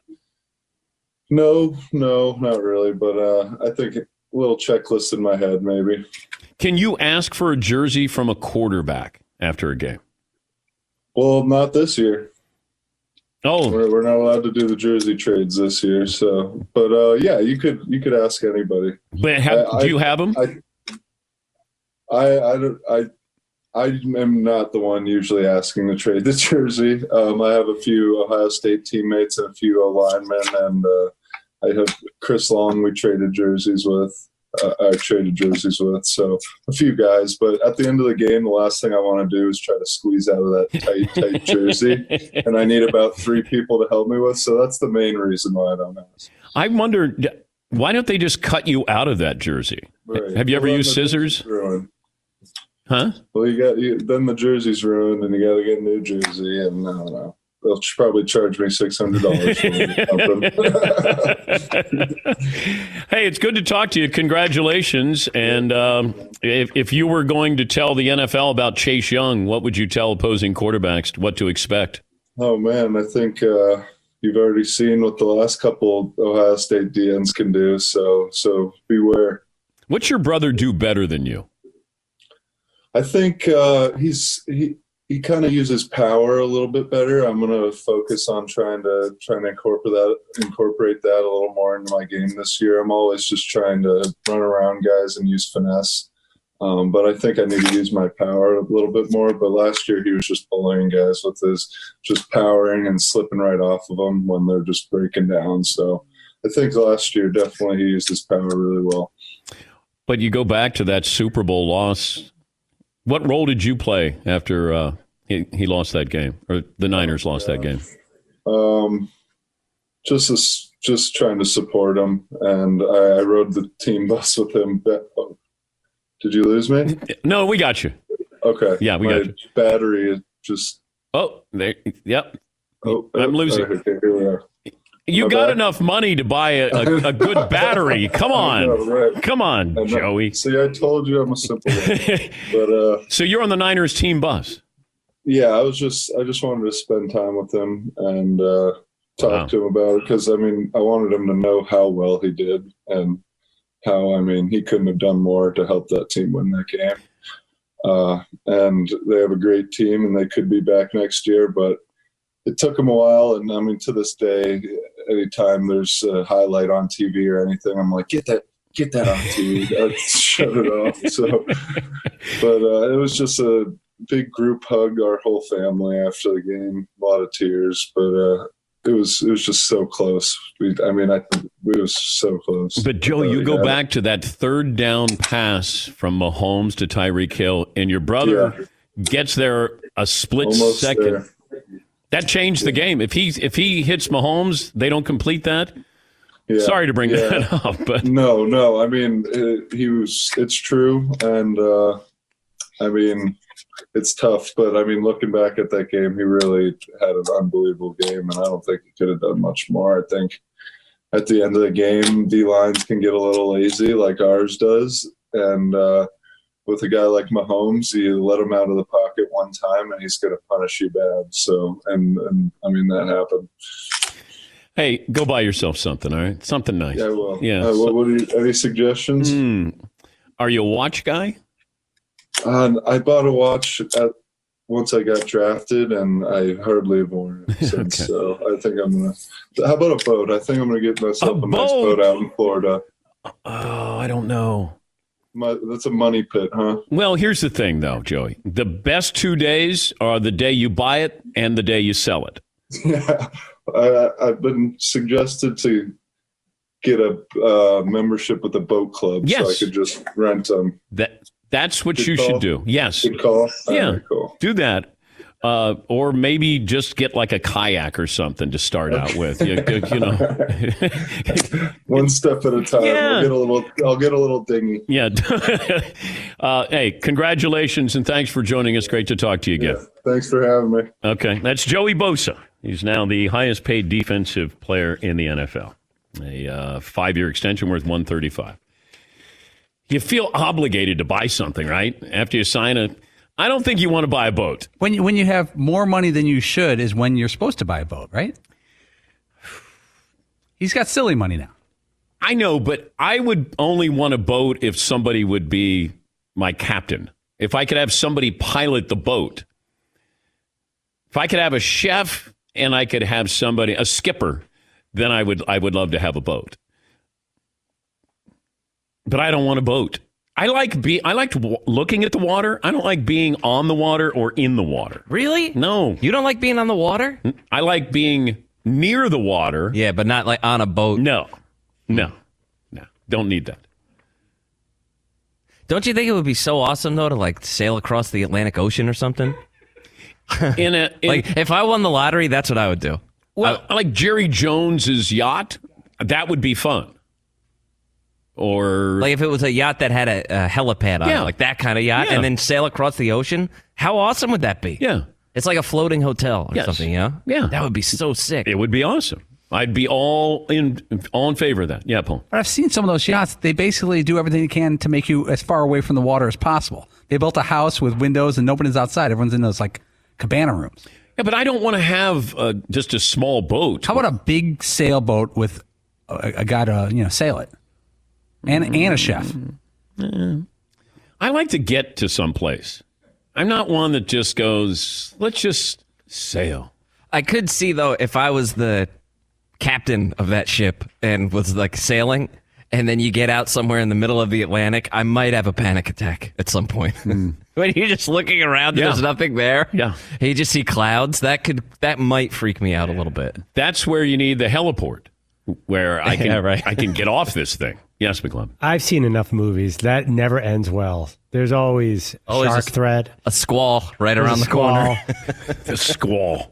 Speaker 19: No, no, not really. But uh, I think a little checklist in my head, maybe.
Speaker 7: Can you ask for a jersey from a quarterback after a game?
Speaker 19: Well, not this year.
Speaker 7: Oh,
Speaker 19: we're, we're not allowed to do the jersey trades this year. So, but uh, yeah, you could you could ask anybody.
Speaker 7: But have, I, do you have them?
Speaker 19: I I I don't I. I am not the one usually asking to trade the jersey. Um, I have a few Ohio State teammates and a few linemen, and uh, I have Chris Long we traded jerseys with. Uh, I traded jerseys with, so a few guys. But at the end of the game, the last thing I want to do is try to squeeze out of that tight, tight jersey, and I need about three people to help me with. So that's the main reason why I don't ask.
Speaker 7: I wonder, why don't they just cut you out of that jersey? Right. Have you ever well, used scissors? Huh?
Speaker 19: Well, you got you, then the jersey's ruined, and you got to get a new jersey, and I don't know. They'll probably charge me six hundred dollars for something.
Speaker 7: Hey, it's good to talk to you. Congratulations! And um, if if you were going to tell the N F L about Chase Young, what would you tell opposing quarterbacks what to expect?
Speaker 19: Oh man, I think uh, you've already seen what the last couple Ohio State D Ns can do. So so beware.
Speaker 7: What's your brother do better than you?
Speaker 19: I think uh, he's he he kind of uses power a little bit better. I'm going to focus on trying to trying to incorporate that incorporate that a little more into my game this year. I'm always just trying to run around guys and use finesse, um, but I think I need to use my power a little bit more. But last year he was just bullying guys with his just powering and slipping right off of them when they're just breaking down. So I think last year definitely he used his power really well.
Speaker 7: But you go back to that Super Bowl loss. What role did you play after uh, he, he lost that game, or the Niners lost that game?
Speaker 19: Um, just a just trying to support him. And I, I rode the team bus with him. Oh, did you lose me?
Speaker 7: No, we got you.
Speaker 19: Okay.
Speaker 7: Yeah, we
Speaker 19: My
Speaker 7: got you.
Speaker 19: battery is just.
Speaker 7: Oh, there. Yep.
Speaker 19: Oh,
Speaker 7: I'm losing.
Speaker 19: Okay, here we are.
Speaker 7: You
Speaker 19: My
Speaker 7: got
Speaker 19: bad.
Speaker 7: enough money to buy a, a, a good battery. Come on.
Speaker 19: I know, right.
Speaker 7: Come on,
Speaker 19: I know.
Speaker 7: Joey.
Speaker 19: See, I told you I'm a simple one. But uh,
Speaker 7: So you're on the Niners team bus.
Speaker 19: yeah, I was just I just wanted to spend time with him and uh, talk
Speaker 7: Wow.
Speaker 19: to him about it because I mean I wanted him to know how well he did and how I mean he couldn't have done more to help that team win that game. Uh, and they have a great team and they could be back next year, but it took them a while. And I mean, to this day, anytime there's a highlight on T V or anything, I'm like, get that, get that on T V. I'd shut it off. So, but uh, it was just a big group hug, our whole family after the game, a lot of tears, but uh, it was, it was just so close. We, I mean, I, we was so close.
Speaker 7: But Joe,
Speaker 19: Uh,
Speaker 7: you go
Speaker 19: yeah.
Speaker 7: back to that third down pass from Mahomes to Tyreek Hill, and your brother
Speaker 19: Yeah.
Speaker 7: gets there a split
Speaker 19: Almost
Speaker 7: second.
Speaker 19: there.
Speaker 7: That changed the game. If he if he hits Mahomes, they don't complete that.
Speaker 19: Yeah,
Speaker 7: Sorry to bring
Speaker 19: yeah.
Speaker 7: that up, but
Speaker 19: no, no. I mean, it, he was. It's true, and uh, I mean, it's tough. But I mean, looking back at that game, he really had an unbelievable game, and I don't think he could have done much more. I think at the end of the game, D lines can get a little lazy, like ours does, and uh, with a guy like Mahomes, you let him out of the pocket one time, and he's going to punish you bad. So, and and I mean, that happened.
Speaker 7: hey, go buy yourself something, all right? Something nice.
Speaker 19: Yeah, well,
Speaker 7: Yeah.
Speaker 19: Uh, what, what are you, any suggestions?
Speaker 7: Hmm. Are you a watch guy?
Speaker 19: Uh, I bought a watch at, once I got drafted, and I hardly have worn it since.
Speaker 7: Okay.
Speaker 19: So I think I'm gonna. How about a boat? I think I'm gonna get myself a,
Speaker 7: A
Speaker 19: nice
Speaker 7: boat?
Speaker 19: boat out in Florida.
Speaker 7: Oh, I don't know.
Speaker 19: My, that's a money pit, huh?
Speaker 7: Well, here's the thing, though, Joey. The best two days are the day you buy it and the day you sell it.
Speaker 19: Yeah, I, I've been suggested to get a uh, membership with a boat club, so I
Speaker 7: Yes.
Speaker 19: could just rent them.
Speaker 7: That that's what
Speaker 19: Good
Speaker 7: you
Speaker 19: call.
Speaker 7: should do. Yes.
Speaker 19: Good call.
Speaker 7: Yeah.
Speaker 19: All right, cool.
Speaker 7: Do that. Uh, or maybe just get like a kayak or something to start out with. You, you know.
Speaker 19: One step at a time.
Speaker 7: Yeah.
Speaker 19: I'll get a little. I'll get a little dinghy.
Speaker 7: Yeah. uh, hey, congratulations and thanks for joining us. Great to talk to you again.
Speaker 19: Yeah, thanks for having me.
Speaker 7: Okay, that's Joey Bosa. He's now the highest paid defensive player in the N F L. A uh, five-year extension worth one thirty-five. You feel obligated to buy something, right? After you sign a, I don't think you want to buy a boat.
Speaker 10: When you, when you have more money than you should is when you're supposed to buy a boat, right? He's got silly money now.
Speaker 7: I know, but I would only want a boat if somebody would be my captain. If I could have somebody pilot the boat. If I could have a chef and I could have somebody, a skipper, then I would I would love to have a boat. But I don't want a boat. I like be I like w- looking at the water. I don't like being on the water or in the water.
Speaker 12: Really?
Speaker 7: No.
Speaker 12: You don't like being on the water?
Speaker 7: I like being near the water.
Speaker 12: Yeah, but not like on a boat.
Speaker 7: No. No. No. Don't need that.
Speaker 12: Don't you think it would be so awesome though to like sail across the Atlantic Ocean or something?
Speaker 7: In a in,
Speaker 12: Like if I won the lottery, that's what I would do.
Speaker 7: well, I like Jerry Jones's yacht. That would be fun. Or
Speaker 12: Like if it was a yacht that had a, a helipad on
Speaker 7: Yeah.
Speaker 12: it, like that kind of yacht,
Speaker 7: Yeah.
Speaker 12: and then sail across the ocean. How awesome would that be?
Speaker 7: yeah,
Speaker 12: It's like a floating hotel or
Speaker 7: Yes.
Speaker 12: something, you know?
Speaker 7: Yeah.
Speaker 12: That would be so sick.
Speaker 7: it would be awesome. I'd be all in all in favor of that. Yeah, Paul.
Speaker 10: But I've seen some of those yachts. They basically do everything they can to make you as far away from the water as possible. They built a house with windows and nobody's outside. Everyone's in those like cabana rooms.
Speaker 7: Yeah, but I don't want to have uh, just a small boat.
Speaker 10: How about a big sailboat with a, a guy to you know sail it, and and a chef?
Speaker 7: I like to get to someplace. I'm not one that just goes, let's just sail.
Speaker 12: I could see though if I was the captain of that ship and was like sailing, and then you get out somewhere in the middle of the Atlantic, I might have a panic attack at some point. When you're just looking around, and
Speaker 7: Yeah.
Speaker 12: there's nothing there.
Speaker 7: Yeah.
Speaker 12: And you just see clouds. That could that might freak me out a little bit.
Speaker 7: That's where you need the heliport, where I can
Speaker 12: Yeah, right.
Speaker 7: I can get off this thing. Yes, McClellan.
Speaker 8: I've seen enough movies. That never ends well. There's always
Speaker 12: Always
Speaker 8: shark
Speaker 12: a-
Speaker 8: threat.
Speaker 12: A squall right
Speaker 8: There's
Speaker 12: around
Speaker 8: a
Speaker 12: the corner.
Speaker 8: squall.
Speaker 7: The squall.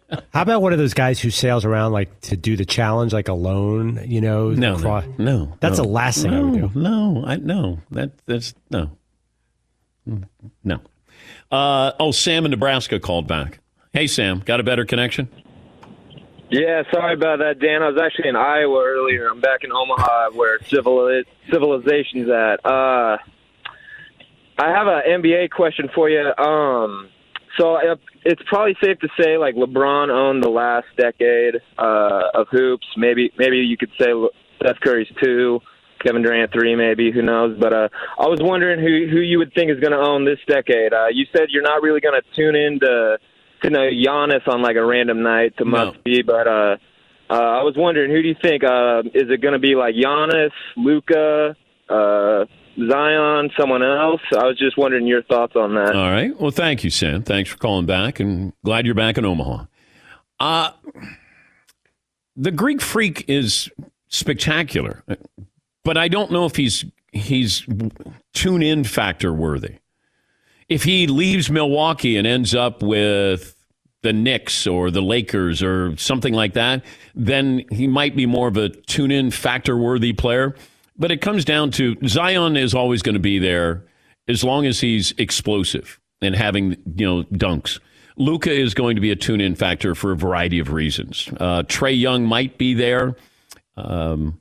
Speaker 8: How about one of those guys who sails around like to do the challenge like alone? You know,
Speaker 7: No,
Speaker 8: across-
Speaker 7: no, no.
Speaker 8: That's
Speaker 7: no.
Speaker 8: the last thing
Speaker 7: no,
Speaker 8: I would do.
Speaker 7: No, I no. That that's no, no. Uh, oh, Sam in Nebraska called back. Hey, Sam, got a better connection?
Speaker 20: Yeah, sorry about that, Dan. I was actually in Iowa earlier. I'm back in Omaha where civil civilization's at. Uh, I have an N B A question for you. Um, so it's probably safe to say like LeBron owned the last decade uh, of hoops. Maybe maybe you could say Steph Curry's two, Kevin Durant three, maybe, who knows. But uh, I was wondering who who you would think is going to own this decade. Uh, you said you're not really going to tune in to, to know Giannis on like a random night to
Speaker 7: No.
Speaker 20: must be, but uh, uh, I was wondering who do you think? Uh, is it going to be like Giannis, Luka, uh, Zion, someone else? I was just wondering your thoughts on that.
Speaker 7: All right. Well, thank you, Sam. Thanks for calling back, and glad you're back in Omaha. Uh, the Greek Freak is spectacular, but I don't know if he's he's tune-in factor worthy. If he leaves Milwaukee and ends up with the Knicks or the Lakers or something like that, then he might be more of a tune-in factor worthy player. But it comes down to Zion is always going to be there as long as he's explosive and having, you know, dunks. Luka is going to be a tune-in factor for a variety of reasons. Uh, Trae Young might be there. Um,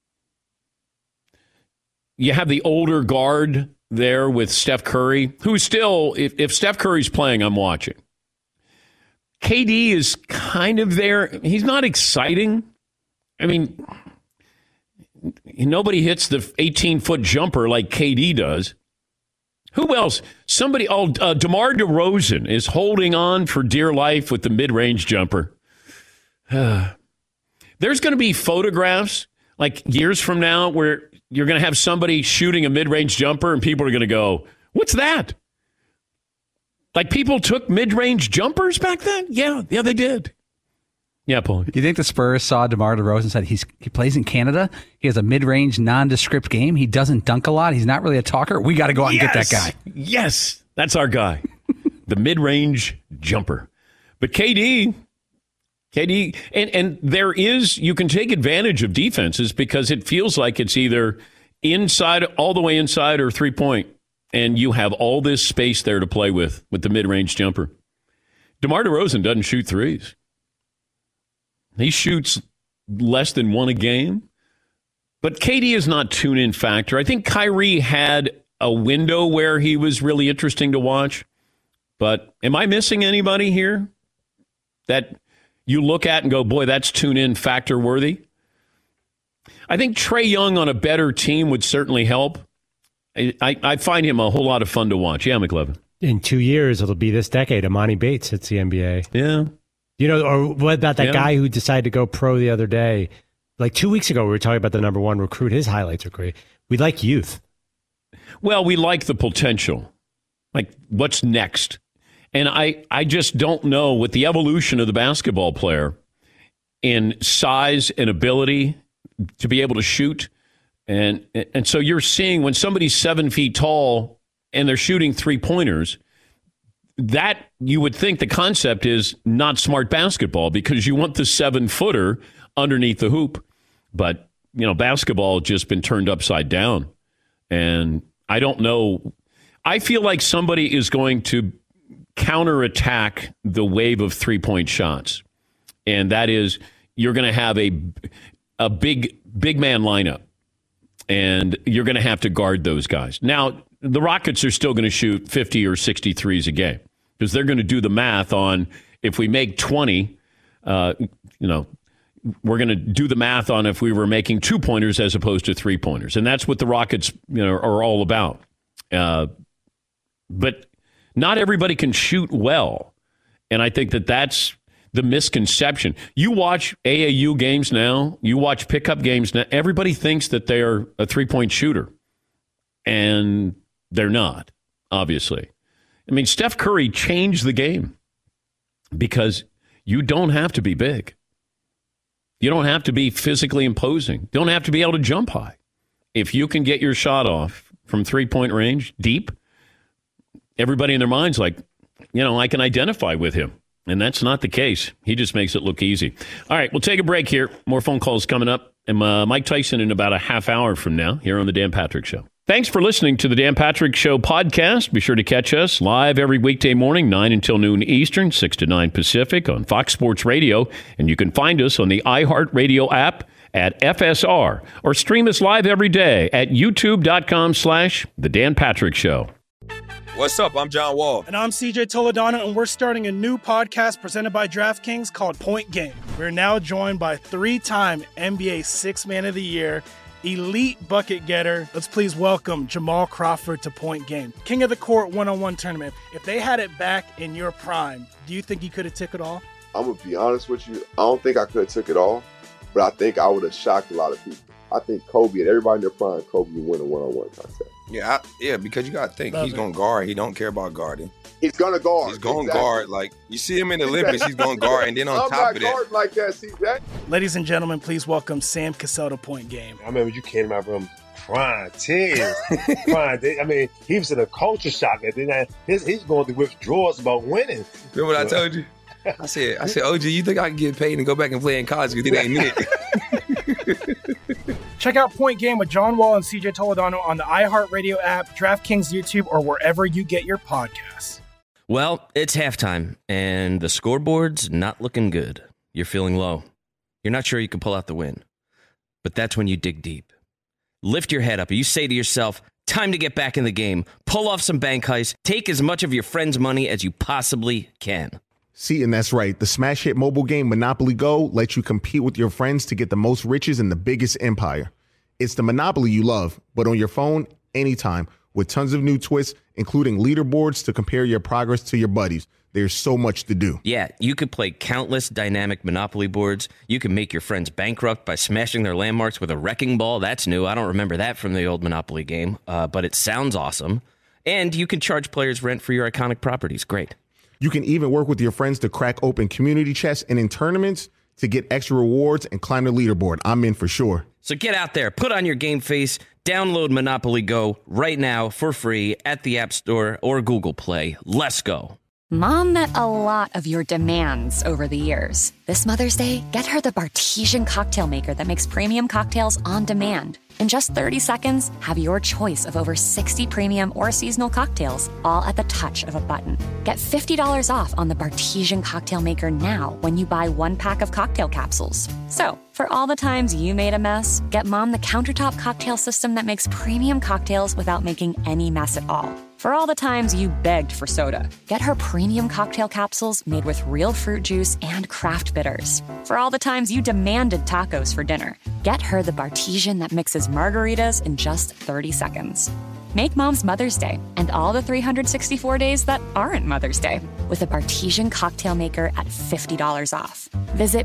Speaker 7: you have the older guard there with Steph Curry, who's still, if, if Steph Curry's playing, I'm watching. K D is kind of there. He's not exciting. I mean, nobody hits the eighteen-foot jumper like K D does. Who else? Somebody, oh, uh, DeMar DeRozan is holding on for dear life with the mid-range jumper. There's going to be photographs like years from now where you're going to have somebody shooting a mid-range jumper and people are going to go, what's that? Like people took mid-range jumpers back then? Yeah, yeah, they did. Yeah, Paul.
Speaker 10: Do you think the Spurs saw DeMar DeRozan and said he's he plays in Canada? He has a mid-range, nondescript game. He doesn't dunk a lot. He's not really a talker. We got to go out
Speaker 7: yes!
Speaker 10: and get that guy.
Speaker 7: Yes, that's our guy. The mid-range jumper. But K D, K D, and, and there is, you can take advantage of defenses because it feels like it's either inside, all the way inside or three-point. And you have all this space there to play with, with the mid-range jumper. DeMar DeRozan doesn't shoot threes. He shoots less than one a game. But K D is not tune-in factor. I think Kyrie had a window where he was really interesting to watch. But am I missing anybody here that you look at and go, boy, that's tune-in factor worthy? I think Trae Young on a better team would certainly help. I, I, I find him a whole lot of fun to watch. Yeah, McLevin.
Speaker 8: In two years, it'll be this decade. Amani Bates hits the N B A.
Speaker 7: Yeah.
Speaker 8: You know, or what about that
Speaker 7: Yeah.
Speaker 8: guy who decided to go pro the other day? Like two weeks ago, we were talking about the number one recruit. His highlights are great. We like youth.
Speaker 7: Well, we like the potential. Like, what's next? And I, I just don't know with the evolution of the basketball player in size and ability to be able to shoot. And, and so you're seeing when somebody's seven feet tall and they're shooting three-pointers, that you would think the concept is not smart basketball because you want the seven-footer underneath the hoop. But, you know, basketball has just been turned upside down. And I don't know. I feel like somebody is going to counterattack the wave of three-point shots. And that is you're going to have a, a big, big man lineup. And you're going to have to guard those guys. Now, the Rockets are still going to shoot fifty or sixty threes a game because they're going to do the math on if we make twenty, uh, you know, we're going to do the math on if we were making two-pointers as opposed to three-pointers. And that's what the Rockets, you know, are all about. Uh, but not everybody can shoot well. And I think that that's the misconception. You watch A A U games now, you watch pickup games now, everybody thinks that they're a three-point shooter. And they're not, obviously. I mean, Steph Curry changed the game because you don't have to be big. You don't have to be physically imposing. You don't have to be able to jump high. If you can get your shot off from three-point range, deep, everybody in their mind's like, you know, I can identify with him. And that's not the case. He just makes it look easy. All right, we'll take a break here. More phone calls coming up. And uh, Mike Tyson in about a half hour from now here on The Dan Patrick Show. Thanks for listening to The Dan Patrick Show podcast. Be sure to catch us live every weekday morning, nine until noon Eastern, six to nine Pacific on Fox Sports Radio. And you can find us on the iHeartRadio app at F S R or stream us live every day at youtube.com slash The Dan Patrick Show.
Speaker 13: What's up? I'm John Wall.
Speaker 14: And I'm C J Toledano, and we're starting a new podcast presented by DraftKings called Point Game. We're now joined by three-time N B A Sixth Man of the Year, elite bucket getter. Let's please welcome Jamal Crawford to Point Game. King of the Court one-on-one tournament. If they had it back in your prime, do you think you could have took it all?
Speaker 15: I'm going to be honest with you. I don't think I could have took it all, but I think I would have shocked a lot of people. I think Kobe and everybody in their prime, Kobe would win a one-on-one contest.
Speaker 13: Yeah, I, yeah, because you got to think,
Speaker 15: Love
Speaker 13: he's
Speaker 15: it.
Speaker 13: going to guard. He don't care about guarding.
Speaker 15: He's going to guard.
Speaker 13: He's going to
Speaker 15: Exactly.
Speaker 13: guard. Like, you see him in the Olympics, he's going to guard. And then on
Speaker 15: I'm
Speaker 13: top
Speaker 15: not
Speaker 13: of that,
Speaker 15: guarding like that, C J.
Speaker 14: Ladies and gentlemen, please welcome Sam Cassell to Point Game.
Speaker 16: I remember you came out from crying tears, crying. I mean, he was in a culture shock. And then his, he's going through withdrawals about winning.
Speaker 13: remember what I told you? I said, I said, O G, you think I can get paid and go back and play in college because it ain't it?
Speaker 14: Check out Point Game with John Wall and C J Toledano on the iHeartRadio app, DraftKings YouTube, or wherever you get your podcasts.
Speaker 12: Well, it's halftime, and the scoreboard's not looking good. You're feeling low. You're not sure you can pull out the win. But that's when you dig deep. Lift your head up, and you say to yourself, time to get back in the game. Pull off some bank heists. Take as much of your friend's money as you possibly can.
Speaker 17: See, and that's right. The smash hit mobile game Monopoly Go lets you compete with your friends to get the most riches in the biggest empire. It's the Monopoly you love, but on your phone, anytime, with tons of new twists, including leaderboards to compare your progress to your buddies. There's so much to do.
Speaker 12: Yeah, you could play countless dynamic Monopoly boards. You can make your friends bankrupt by smashing their landmarks with a wrecking ball. That's new. I don't remember that from the old Monopoly game, uh, but it sounds awesome. And you can charge players rent for your iconic properties. Great.
Speaker 17: You can even work with your friends to crack open community chests and in tournaments to get extra rewards and climb the leaderboard. I'm in for sure.
Speaker 12: So get out there, put on your game face, download Monopoly Go right now for free at the App Store or Google Play. Let's go.
Speaker 18: Mom met a lot of your demands over the years. This Mother's Day, get her the Bartesian cocktail maker that makes premium cocktails on demand. In just thirty seconds, have your choice of over sixty premium or seasonal cocktails, all at the touch of a button. Get fifty dollars off on the Bartesian cocktail maker now when you buy one pack of cocktail capsules. So, for all the times you made a mess, get Mom the countertop cocktail system that makes premium cocktails without making any mess at all. For all the times you begged for soda, get her premium cocktail capsules made with real fruit juice and craft bitters. For all the times you demanded tacos for dinner, get her the Bartesian that mixes margaritas in just thirty seconds. Make Mom's Mother's Day and all the three hundred sixty-four days that aren't Mother's Day with a Bartesian cocktail maker at fifty dollars off. Visit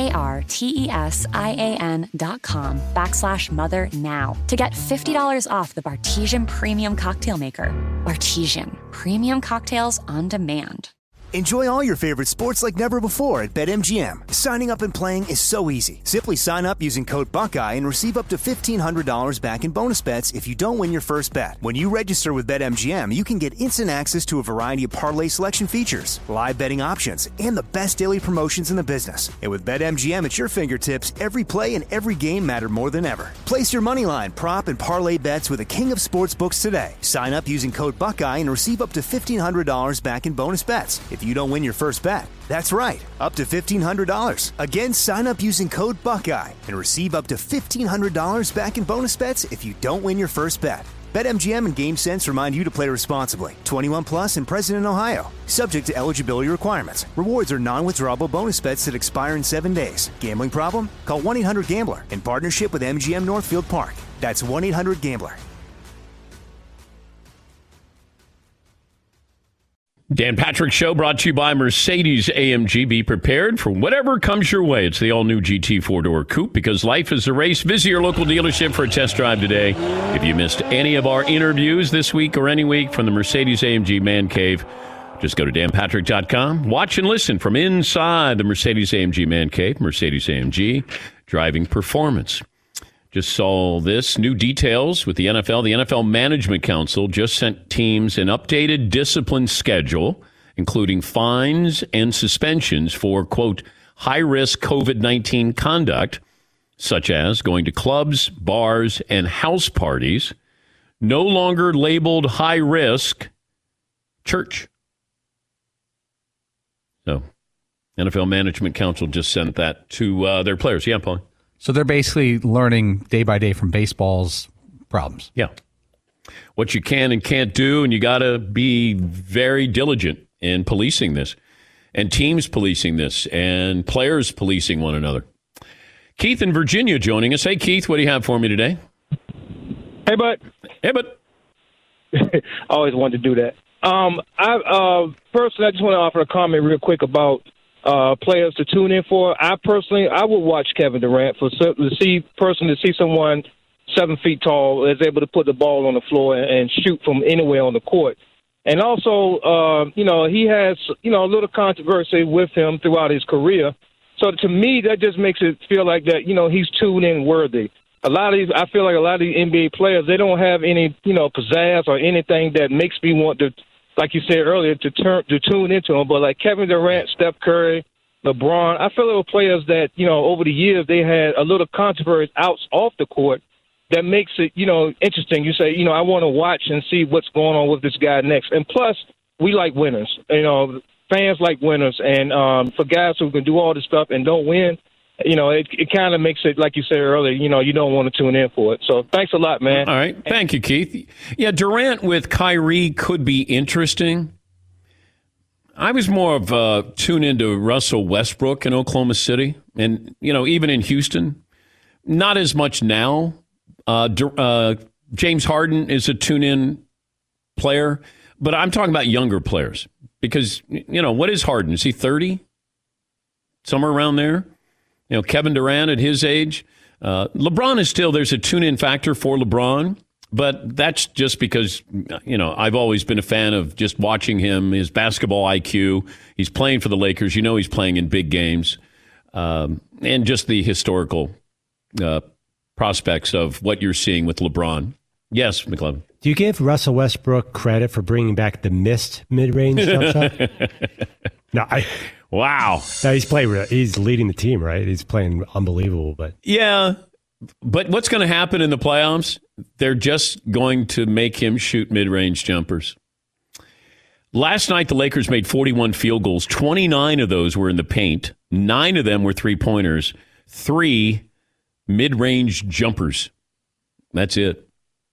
Speaker 18: B-A-R-T-E-S-I-A-N dot com backslash mother now to get fifty dollars off the Bartesian Premium Cocktail Maker. Bartesian, premium cocktails on demand.
Speaker 4: Enjoy all your favorite sports like never before at BetMGM. Signing up and playing is so easy. Simply sign up using code Buckeye and receive up to fifteen hundred dollars back in bonus bets if you don't win your first bet. When you register with BetMGM, you can get instant access to a variety of parlay selection features, live betting options, and the best daily promotions in the business. And with BetMGM at your fingertips, every play and every game matter more than ever. Place your moneyline, prop, and parlay bets with the king of sportsbooks today. Sign up using code Buckeye and receive up to fifteen hundred dollars back in bonus bets if you don't win your first bet. That's right, up to fifteen hundred dollars. Again, sign up using code Buckeye and receive up to fifteen hundred dollars back in bonus bets if you don't win your first bet. BetMGM and GameSense remind you to play responsibly. twenty-one plus and present in Ohio. Subject to eligibility requirements. Rewards are non-withdrawable bonus bets that expire in seven days. Gambling problem? Call one eight hundred gambler in partnership with M G M Northfield Park. That's one eight hundred gambler.
Speaker 7: Dan Patrick Show brought to you by Mercedes A M G. Be prepared for whatever comes your way. It's the all-new G T four-door coupe because life is a race. Visit your local dealership for a test drive today. If you missed any of our interviews this week or any week from the Mercedes A M G Man Cave, just go to dan patrick dot com. Watch and listen from inside the Mercedes A M G Man Cave. Mercedes A M G, driving performance. Just saw this. New details with the N F L. The N F L Management Council just sent teams an updated discipline schedule, including fines and suspensions for, quote, high-risk COVID nineteen conduct, such as going to clubs, bars, and house parties, no longer labeled high-risk church. So, N F L Management Council just sent that to uh, their players. Yeah, Paul.
Speaker 10: So they're basically learning day by day from baseball's problems.
Speaker 7: Yeah. What you can and can't do, and you got to be very diligent in policing this, and teams policing this, and players policing one another. Keith in Virginia joining us. Hey, Keith, what do you have for me today?
Speaker 21: Hey, bud.
Speaker 7: Hey, bud.
Speaker 21: I always wanted to do that. Um, I uh, personally, I just want to offer a comment real quick about uh, players to tune in for. I personally, I would watch Kevin Durant for to see personally to see someone seven feet tall is able to put the ball on the floor and, and shoot from anywhere on the court. And also, uh, you know, he has, you know, a little controversy with him throughout his career. So to me, that just makes it feel like that, you know, he's tuned in worthy. A lot of these, I feel like a lot of these N B A players, they don't have any, you know, pizzazz or anything that makes me want to, like you said earlier, to turn to tune into them. But like Kevin Durant, Steph Curry, LeBron, I feel like players that, you know, over the years they had a little controversy out off the court that makes it, you know, interesting. You say, you know, I want to watch and see what's going on with this guy next. And plus, we like winners. You know, fans like winners. And um, for guys who can do all this stuff and don't win, you know, it, it kind of makes it, like you said earlier, you know, you don't want to tune in for it. So thanks a lot, man.
Speaker 7: All right. Thank you, Keith. Yeah, Durant with Kyrie could be interesting. I was more of a tune into Russell Westbrook in Oklahoma City. And, you know, even in Houston, not as much now. Uh, uh, James Harden is a tune-in player, but I'm talking about younger players because, you know, what is Harden? Is he thirty? Somewhere around there? You know, Kevin Durant at his age. Uh, LeBron is still, there's a tune-in factor for LeBron, but that's just because, you know, I've always been a fan of just watching him, his basketball I Q. He's playing for the Lakers. You know he's playing in big games. Um, and just the historical uh prospects of what you're seeing with LeBron. Yes, McLevin.
Speaker 8: Do you give Russell Westbrook credit for bringing back the missed mid-range jump shot? No, I.
Speaker 7: Wow.
Speaker 8: No, he's playing. He's leading the team, right? He's playing unbelievable. But
Speaker 7: yeah, but what's going to happen in the playoffs? They're just going to make him shoot mid-range jumpers. Last night, the Lakers made forty-one field goals. twenty-nine of those were in the paint. Nine of them were three-pointers. Three mid-range jumpers. That's it.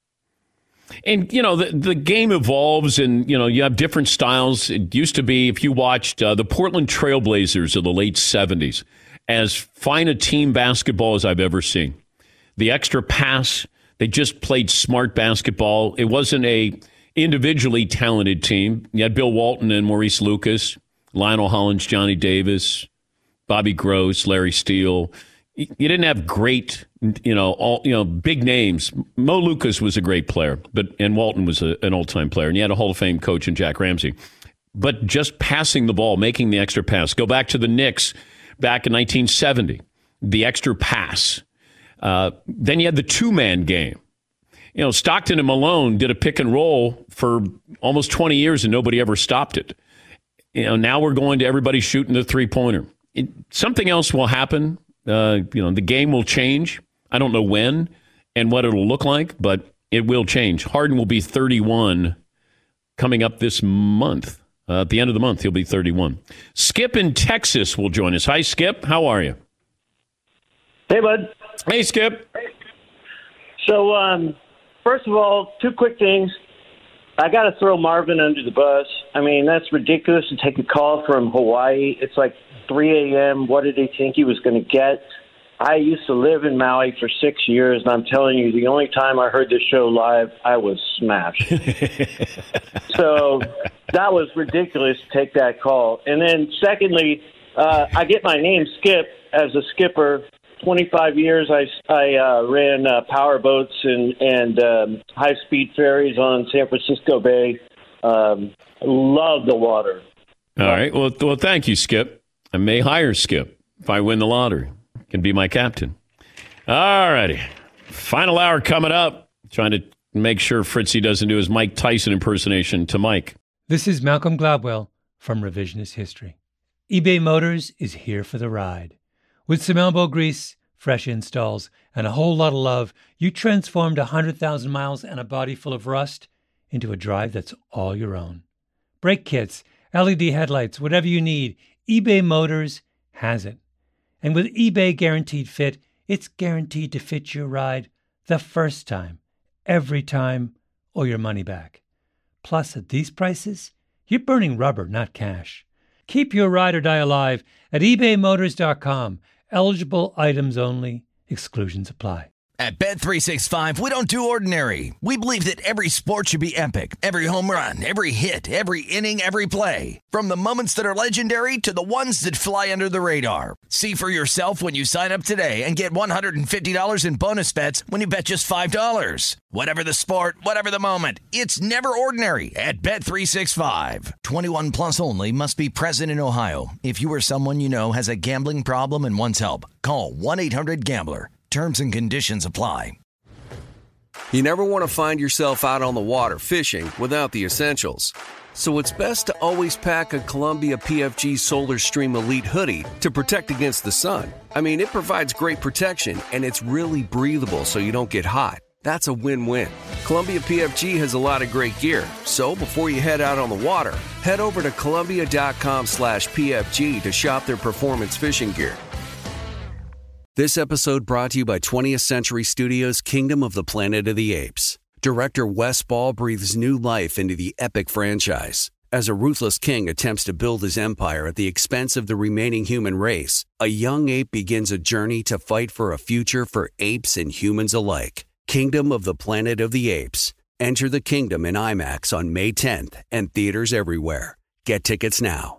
Speaker 7: And, you know, the, the game evolves and, you know, you have different styles. It used to be, if you watched uh, the Portland Trailblazers of the late seventies, as fine a team basketball as I've ever seen. The extra pass, they just played smart basketball. It wasn't a individually talented team. You had Bill Walton and Maurice Lucas, Lionel Hollins, Johnny Davis, Bobby Gross, Larry Steele. You didn't have great, you know, all you know, big names. Mo Lucas was a great player, but and Walton was a, an all-time player, and you had a Hall of Fame coach in Jack Ramsey. But just passing the ball, making the extra pass. Go back to the Knicks back in nineteen seventy, the extra pass. Uh, then you had the two-man game. You know, Stockton and Malone did a pick and roll for almost twenty years, and nobody ever stopped it. You know, now we're going to everybody shooting the three-pointer. It, something else will happen. Uh, you know, the game will change. I don't know when and what it'll look like, but it will change. Harden will be thirty-one coming up this month. Uh, at the end of the month, he'll be thirty-one. Skip in Texas will join us. Hi, Skip. How are you?
Speaker 22: Hey, bud.
Speaker 7: Hey, Skip.
Speaker 22: So, um, first of all, two quick things. I got to throw Marvin under the bus. I mean, that's ridiculous to take a call from Hawaii. It's like three a.m. What did he think he was going to get? I used to live in Maui for six years, and I'm telling you, the only time I heard this show live, I was smashed. So that was ridiculous to take that call. And then secondly, uh, I get my name Skip as a skipper. twenty-five years I, I uh, ran uh, power boats and, and um, high-speed ferries on San Francisco Bay. Um, love the water.
Speaker 7: All right. Well, well, thank you, Skip. I may hire Skip if I win the lottery. Can be my captain. All righty. Final hour coming up. Trying to make sure Fritzy doesn't do his Mike Tyson impersonation to Mike.
Speaker 23: This is Malcolm Gladwell
Speaker 1: from revisionist history. eBay Motors is here for the ride. With some elbow grease, fresh installs, and a whole lot of love, you transformed one hundred thousand miles and a body full of rust into a drive that's all your own. Brake kits, L E D headlights, whatever you need, eBay Motors has it. And with eBay Guaranteed Fit, it's guaranteed to fit your ride the first time, every time, or your money back. Plus, at these prices, you're burning rubber, not cash. Keep your ride or die alive at ebay motors dot com. Eligible items only. Exclusions apply.
Speaker 2: At Bet three sixty-five, we don't do ordinary. We believe that every sport should be epic. Every home run, every hit, every inning, every play. From the moments that are legendary to the ones that fly under the radar. See for yourself when you sign up today and get one hundred fifty dollars in bonus bets when you bet just five dollars. Whatever the sport, whatever the moment, it's never ordinary at Bet three sixty-five. twenty-one plus only. Must be present in Ohio. If you or someone you know has a gambling problem and wants help, call one eight hundred gambler. Terms and conditions apply.
Speaker 23: You never want to find yourself out on the water fishing without the essentials. So it's best to always pack a Columbia P F G Solar Stream Elite hoodie to protect against the sun. I mean, it provides great protection and it's really breathable so you don't get hot. That's a win-win. Columbia P F G has a lot of great gear. So before you head out on the water, head over to Columbia.com slash PFG to shop their performance fishing gear. This episode brought to you by twentieth Century Studios' Kingdom of the Planet of the Apes. Director Wes Ball breathes new life into the epic franchise. As a ruthless king attempts to build his empire at the expense of the remaining human race, a young ape begins a journey to fight for a future for apes and humans alike. Kingdom of the Planet of the Apes. Enter the kingdom in IMAX on May tenth and theaters everywhere. Get tickets now.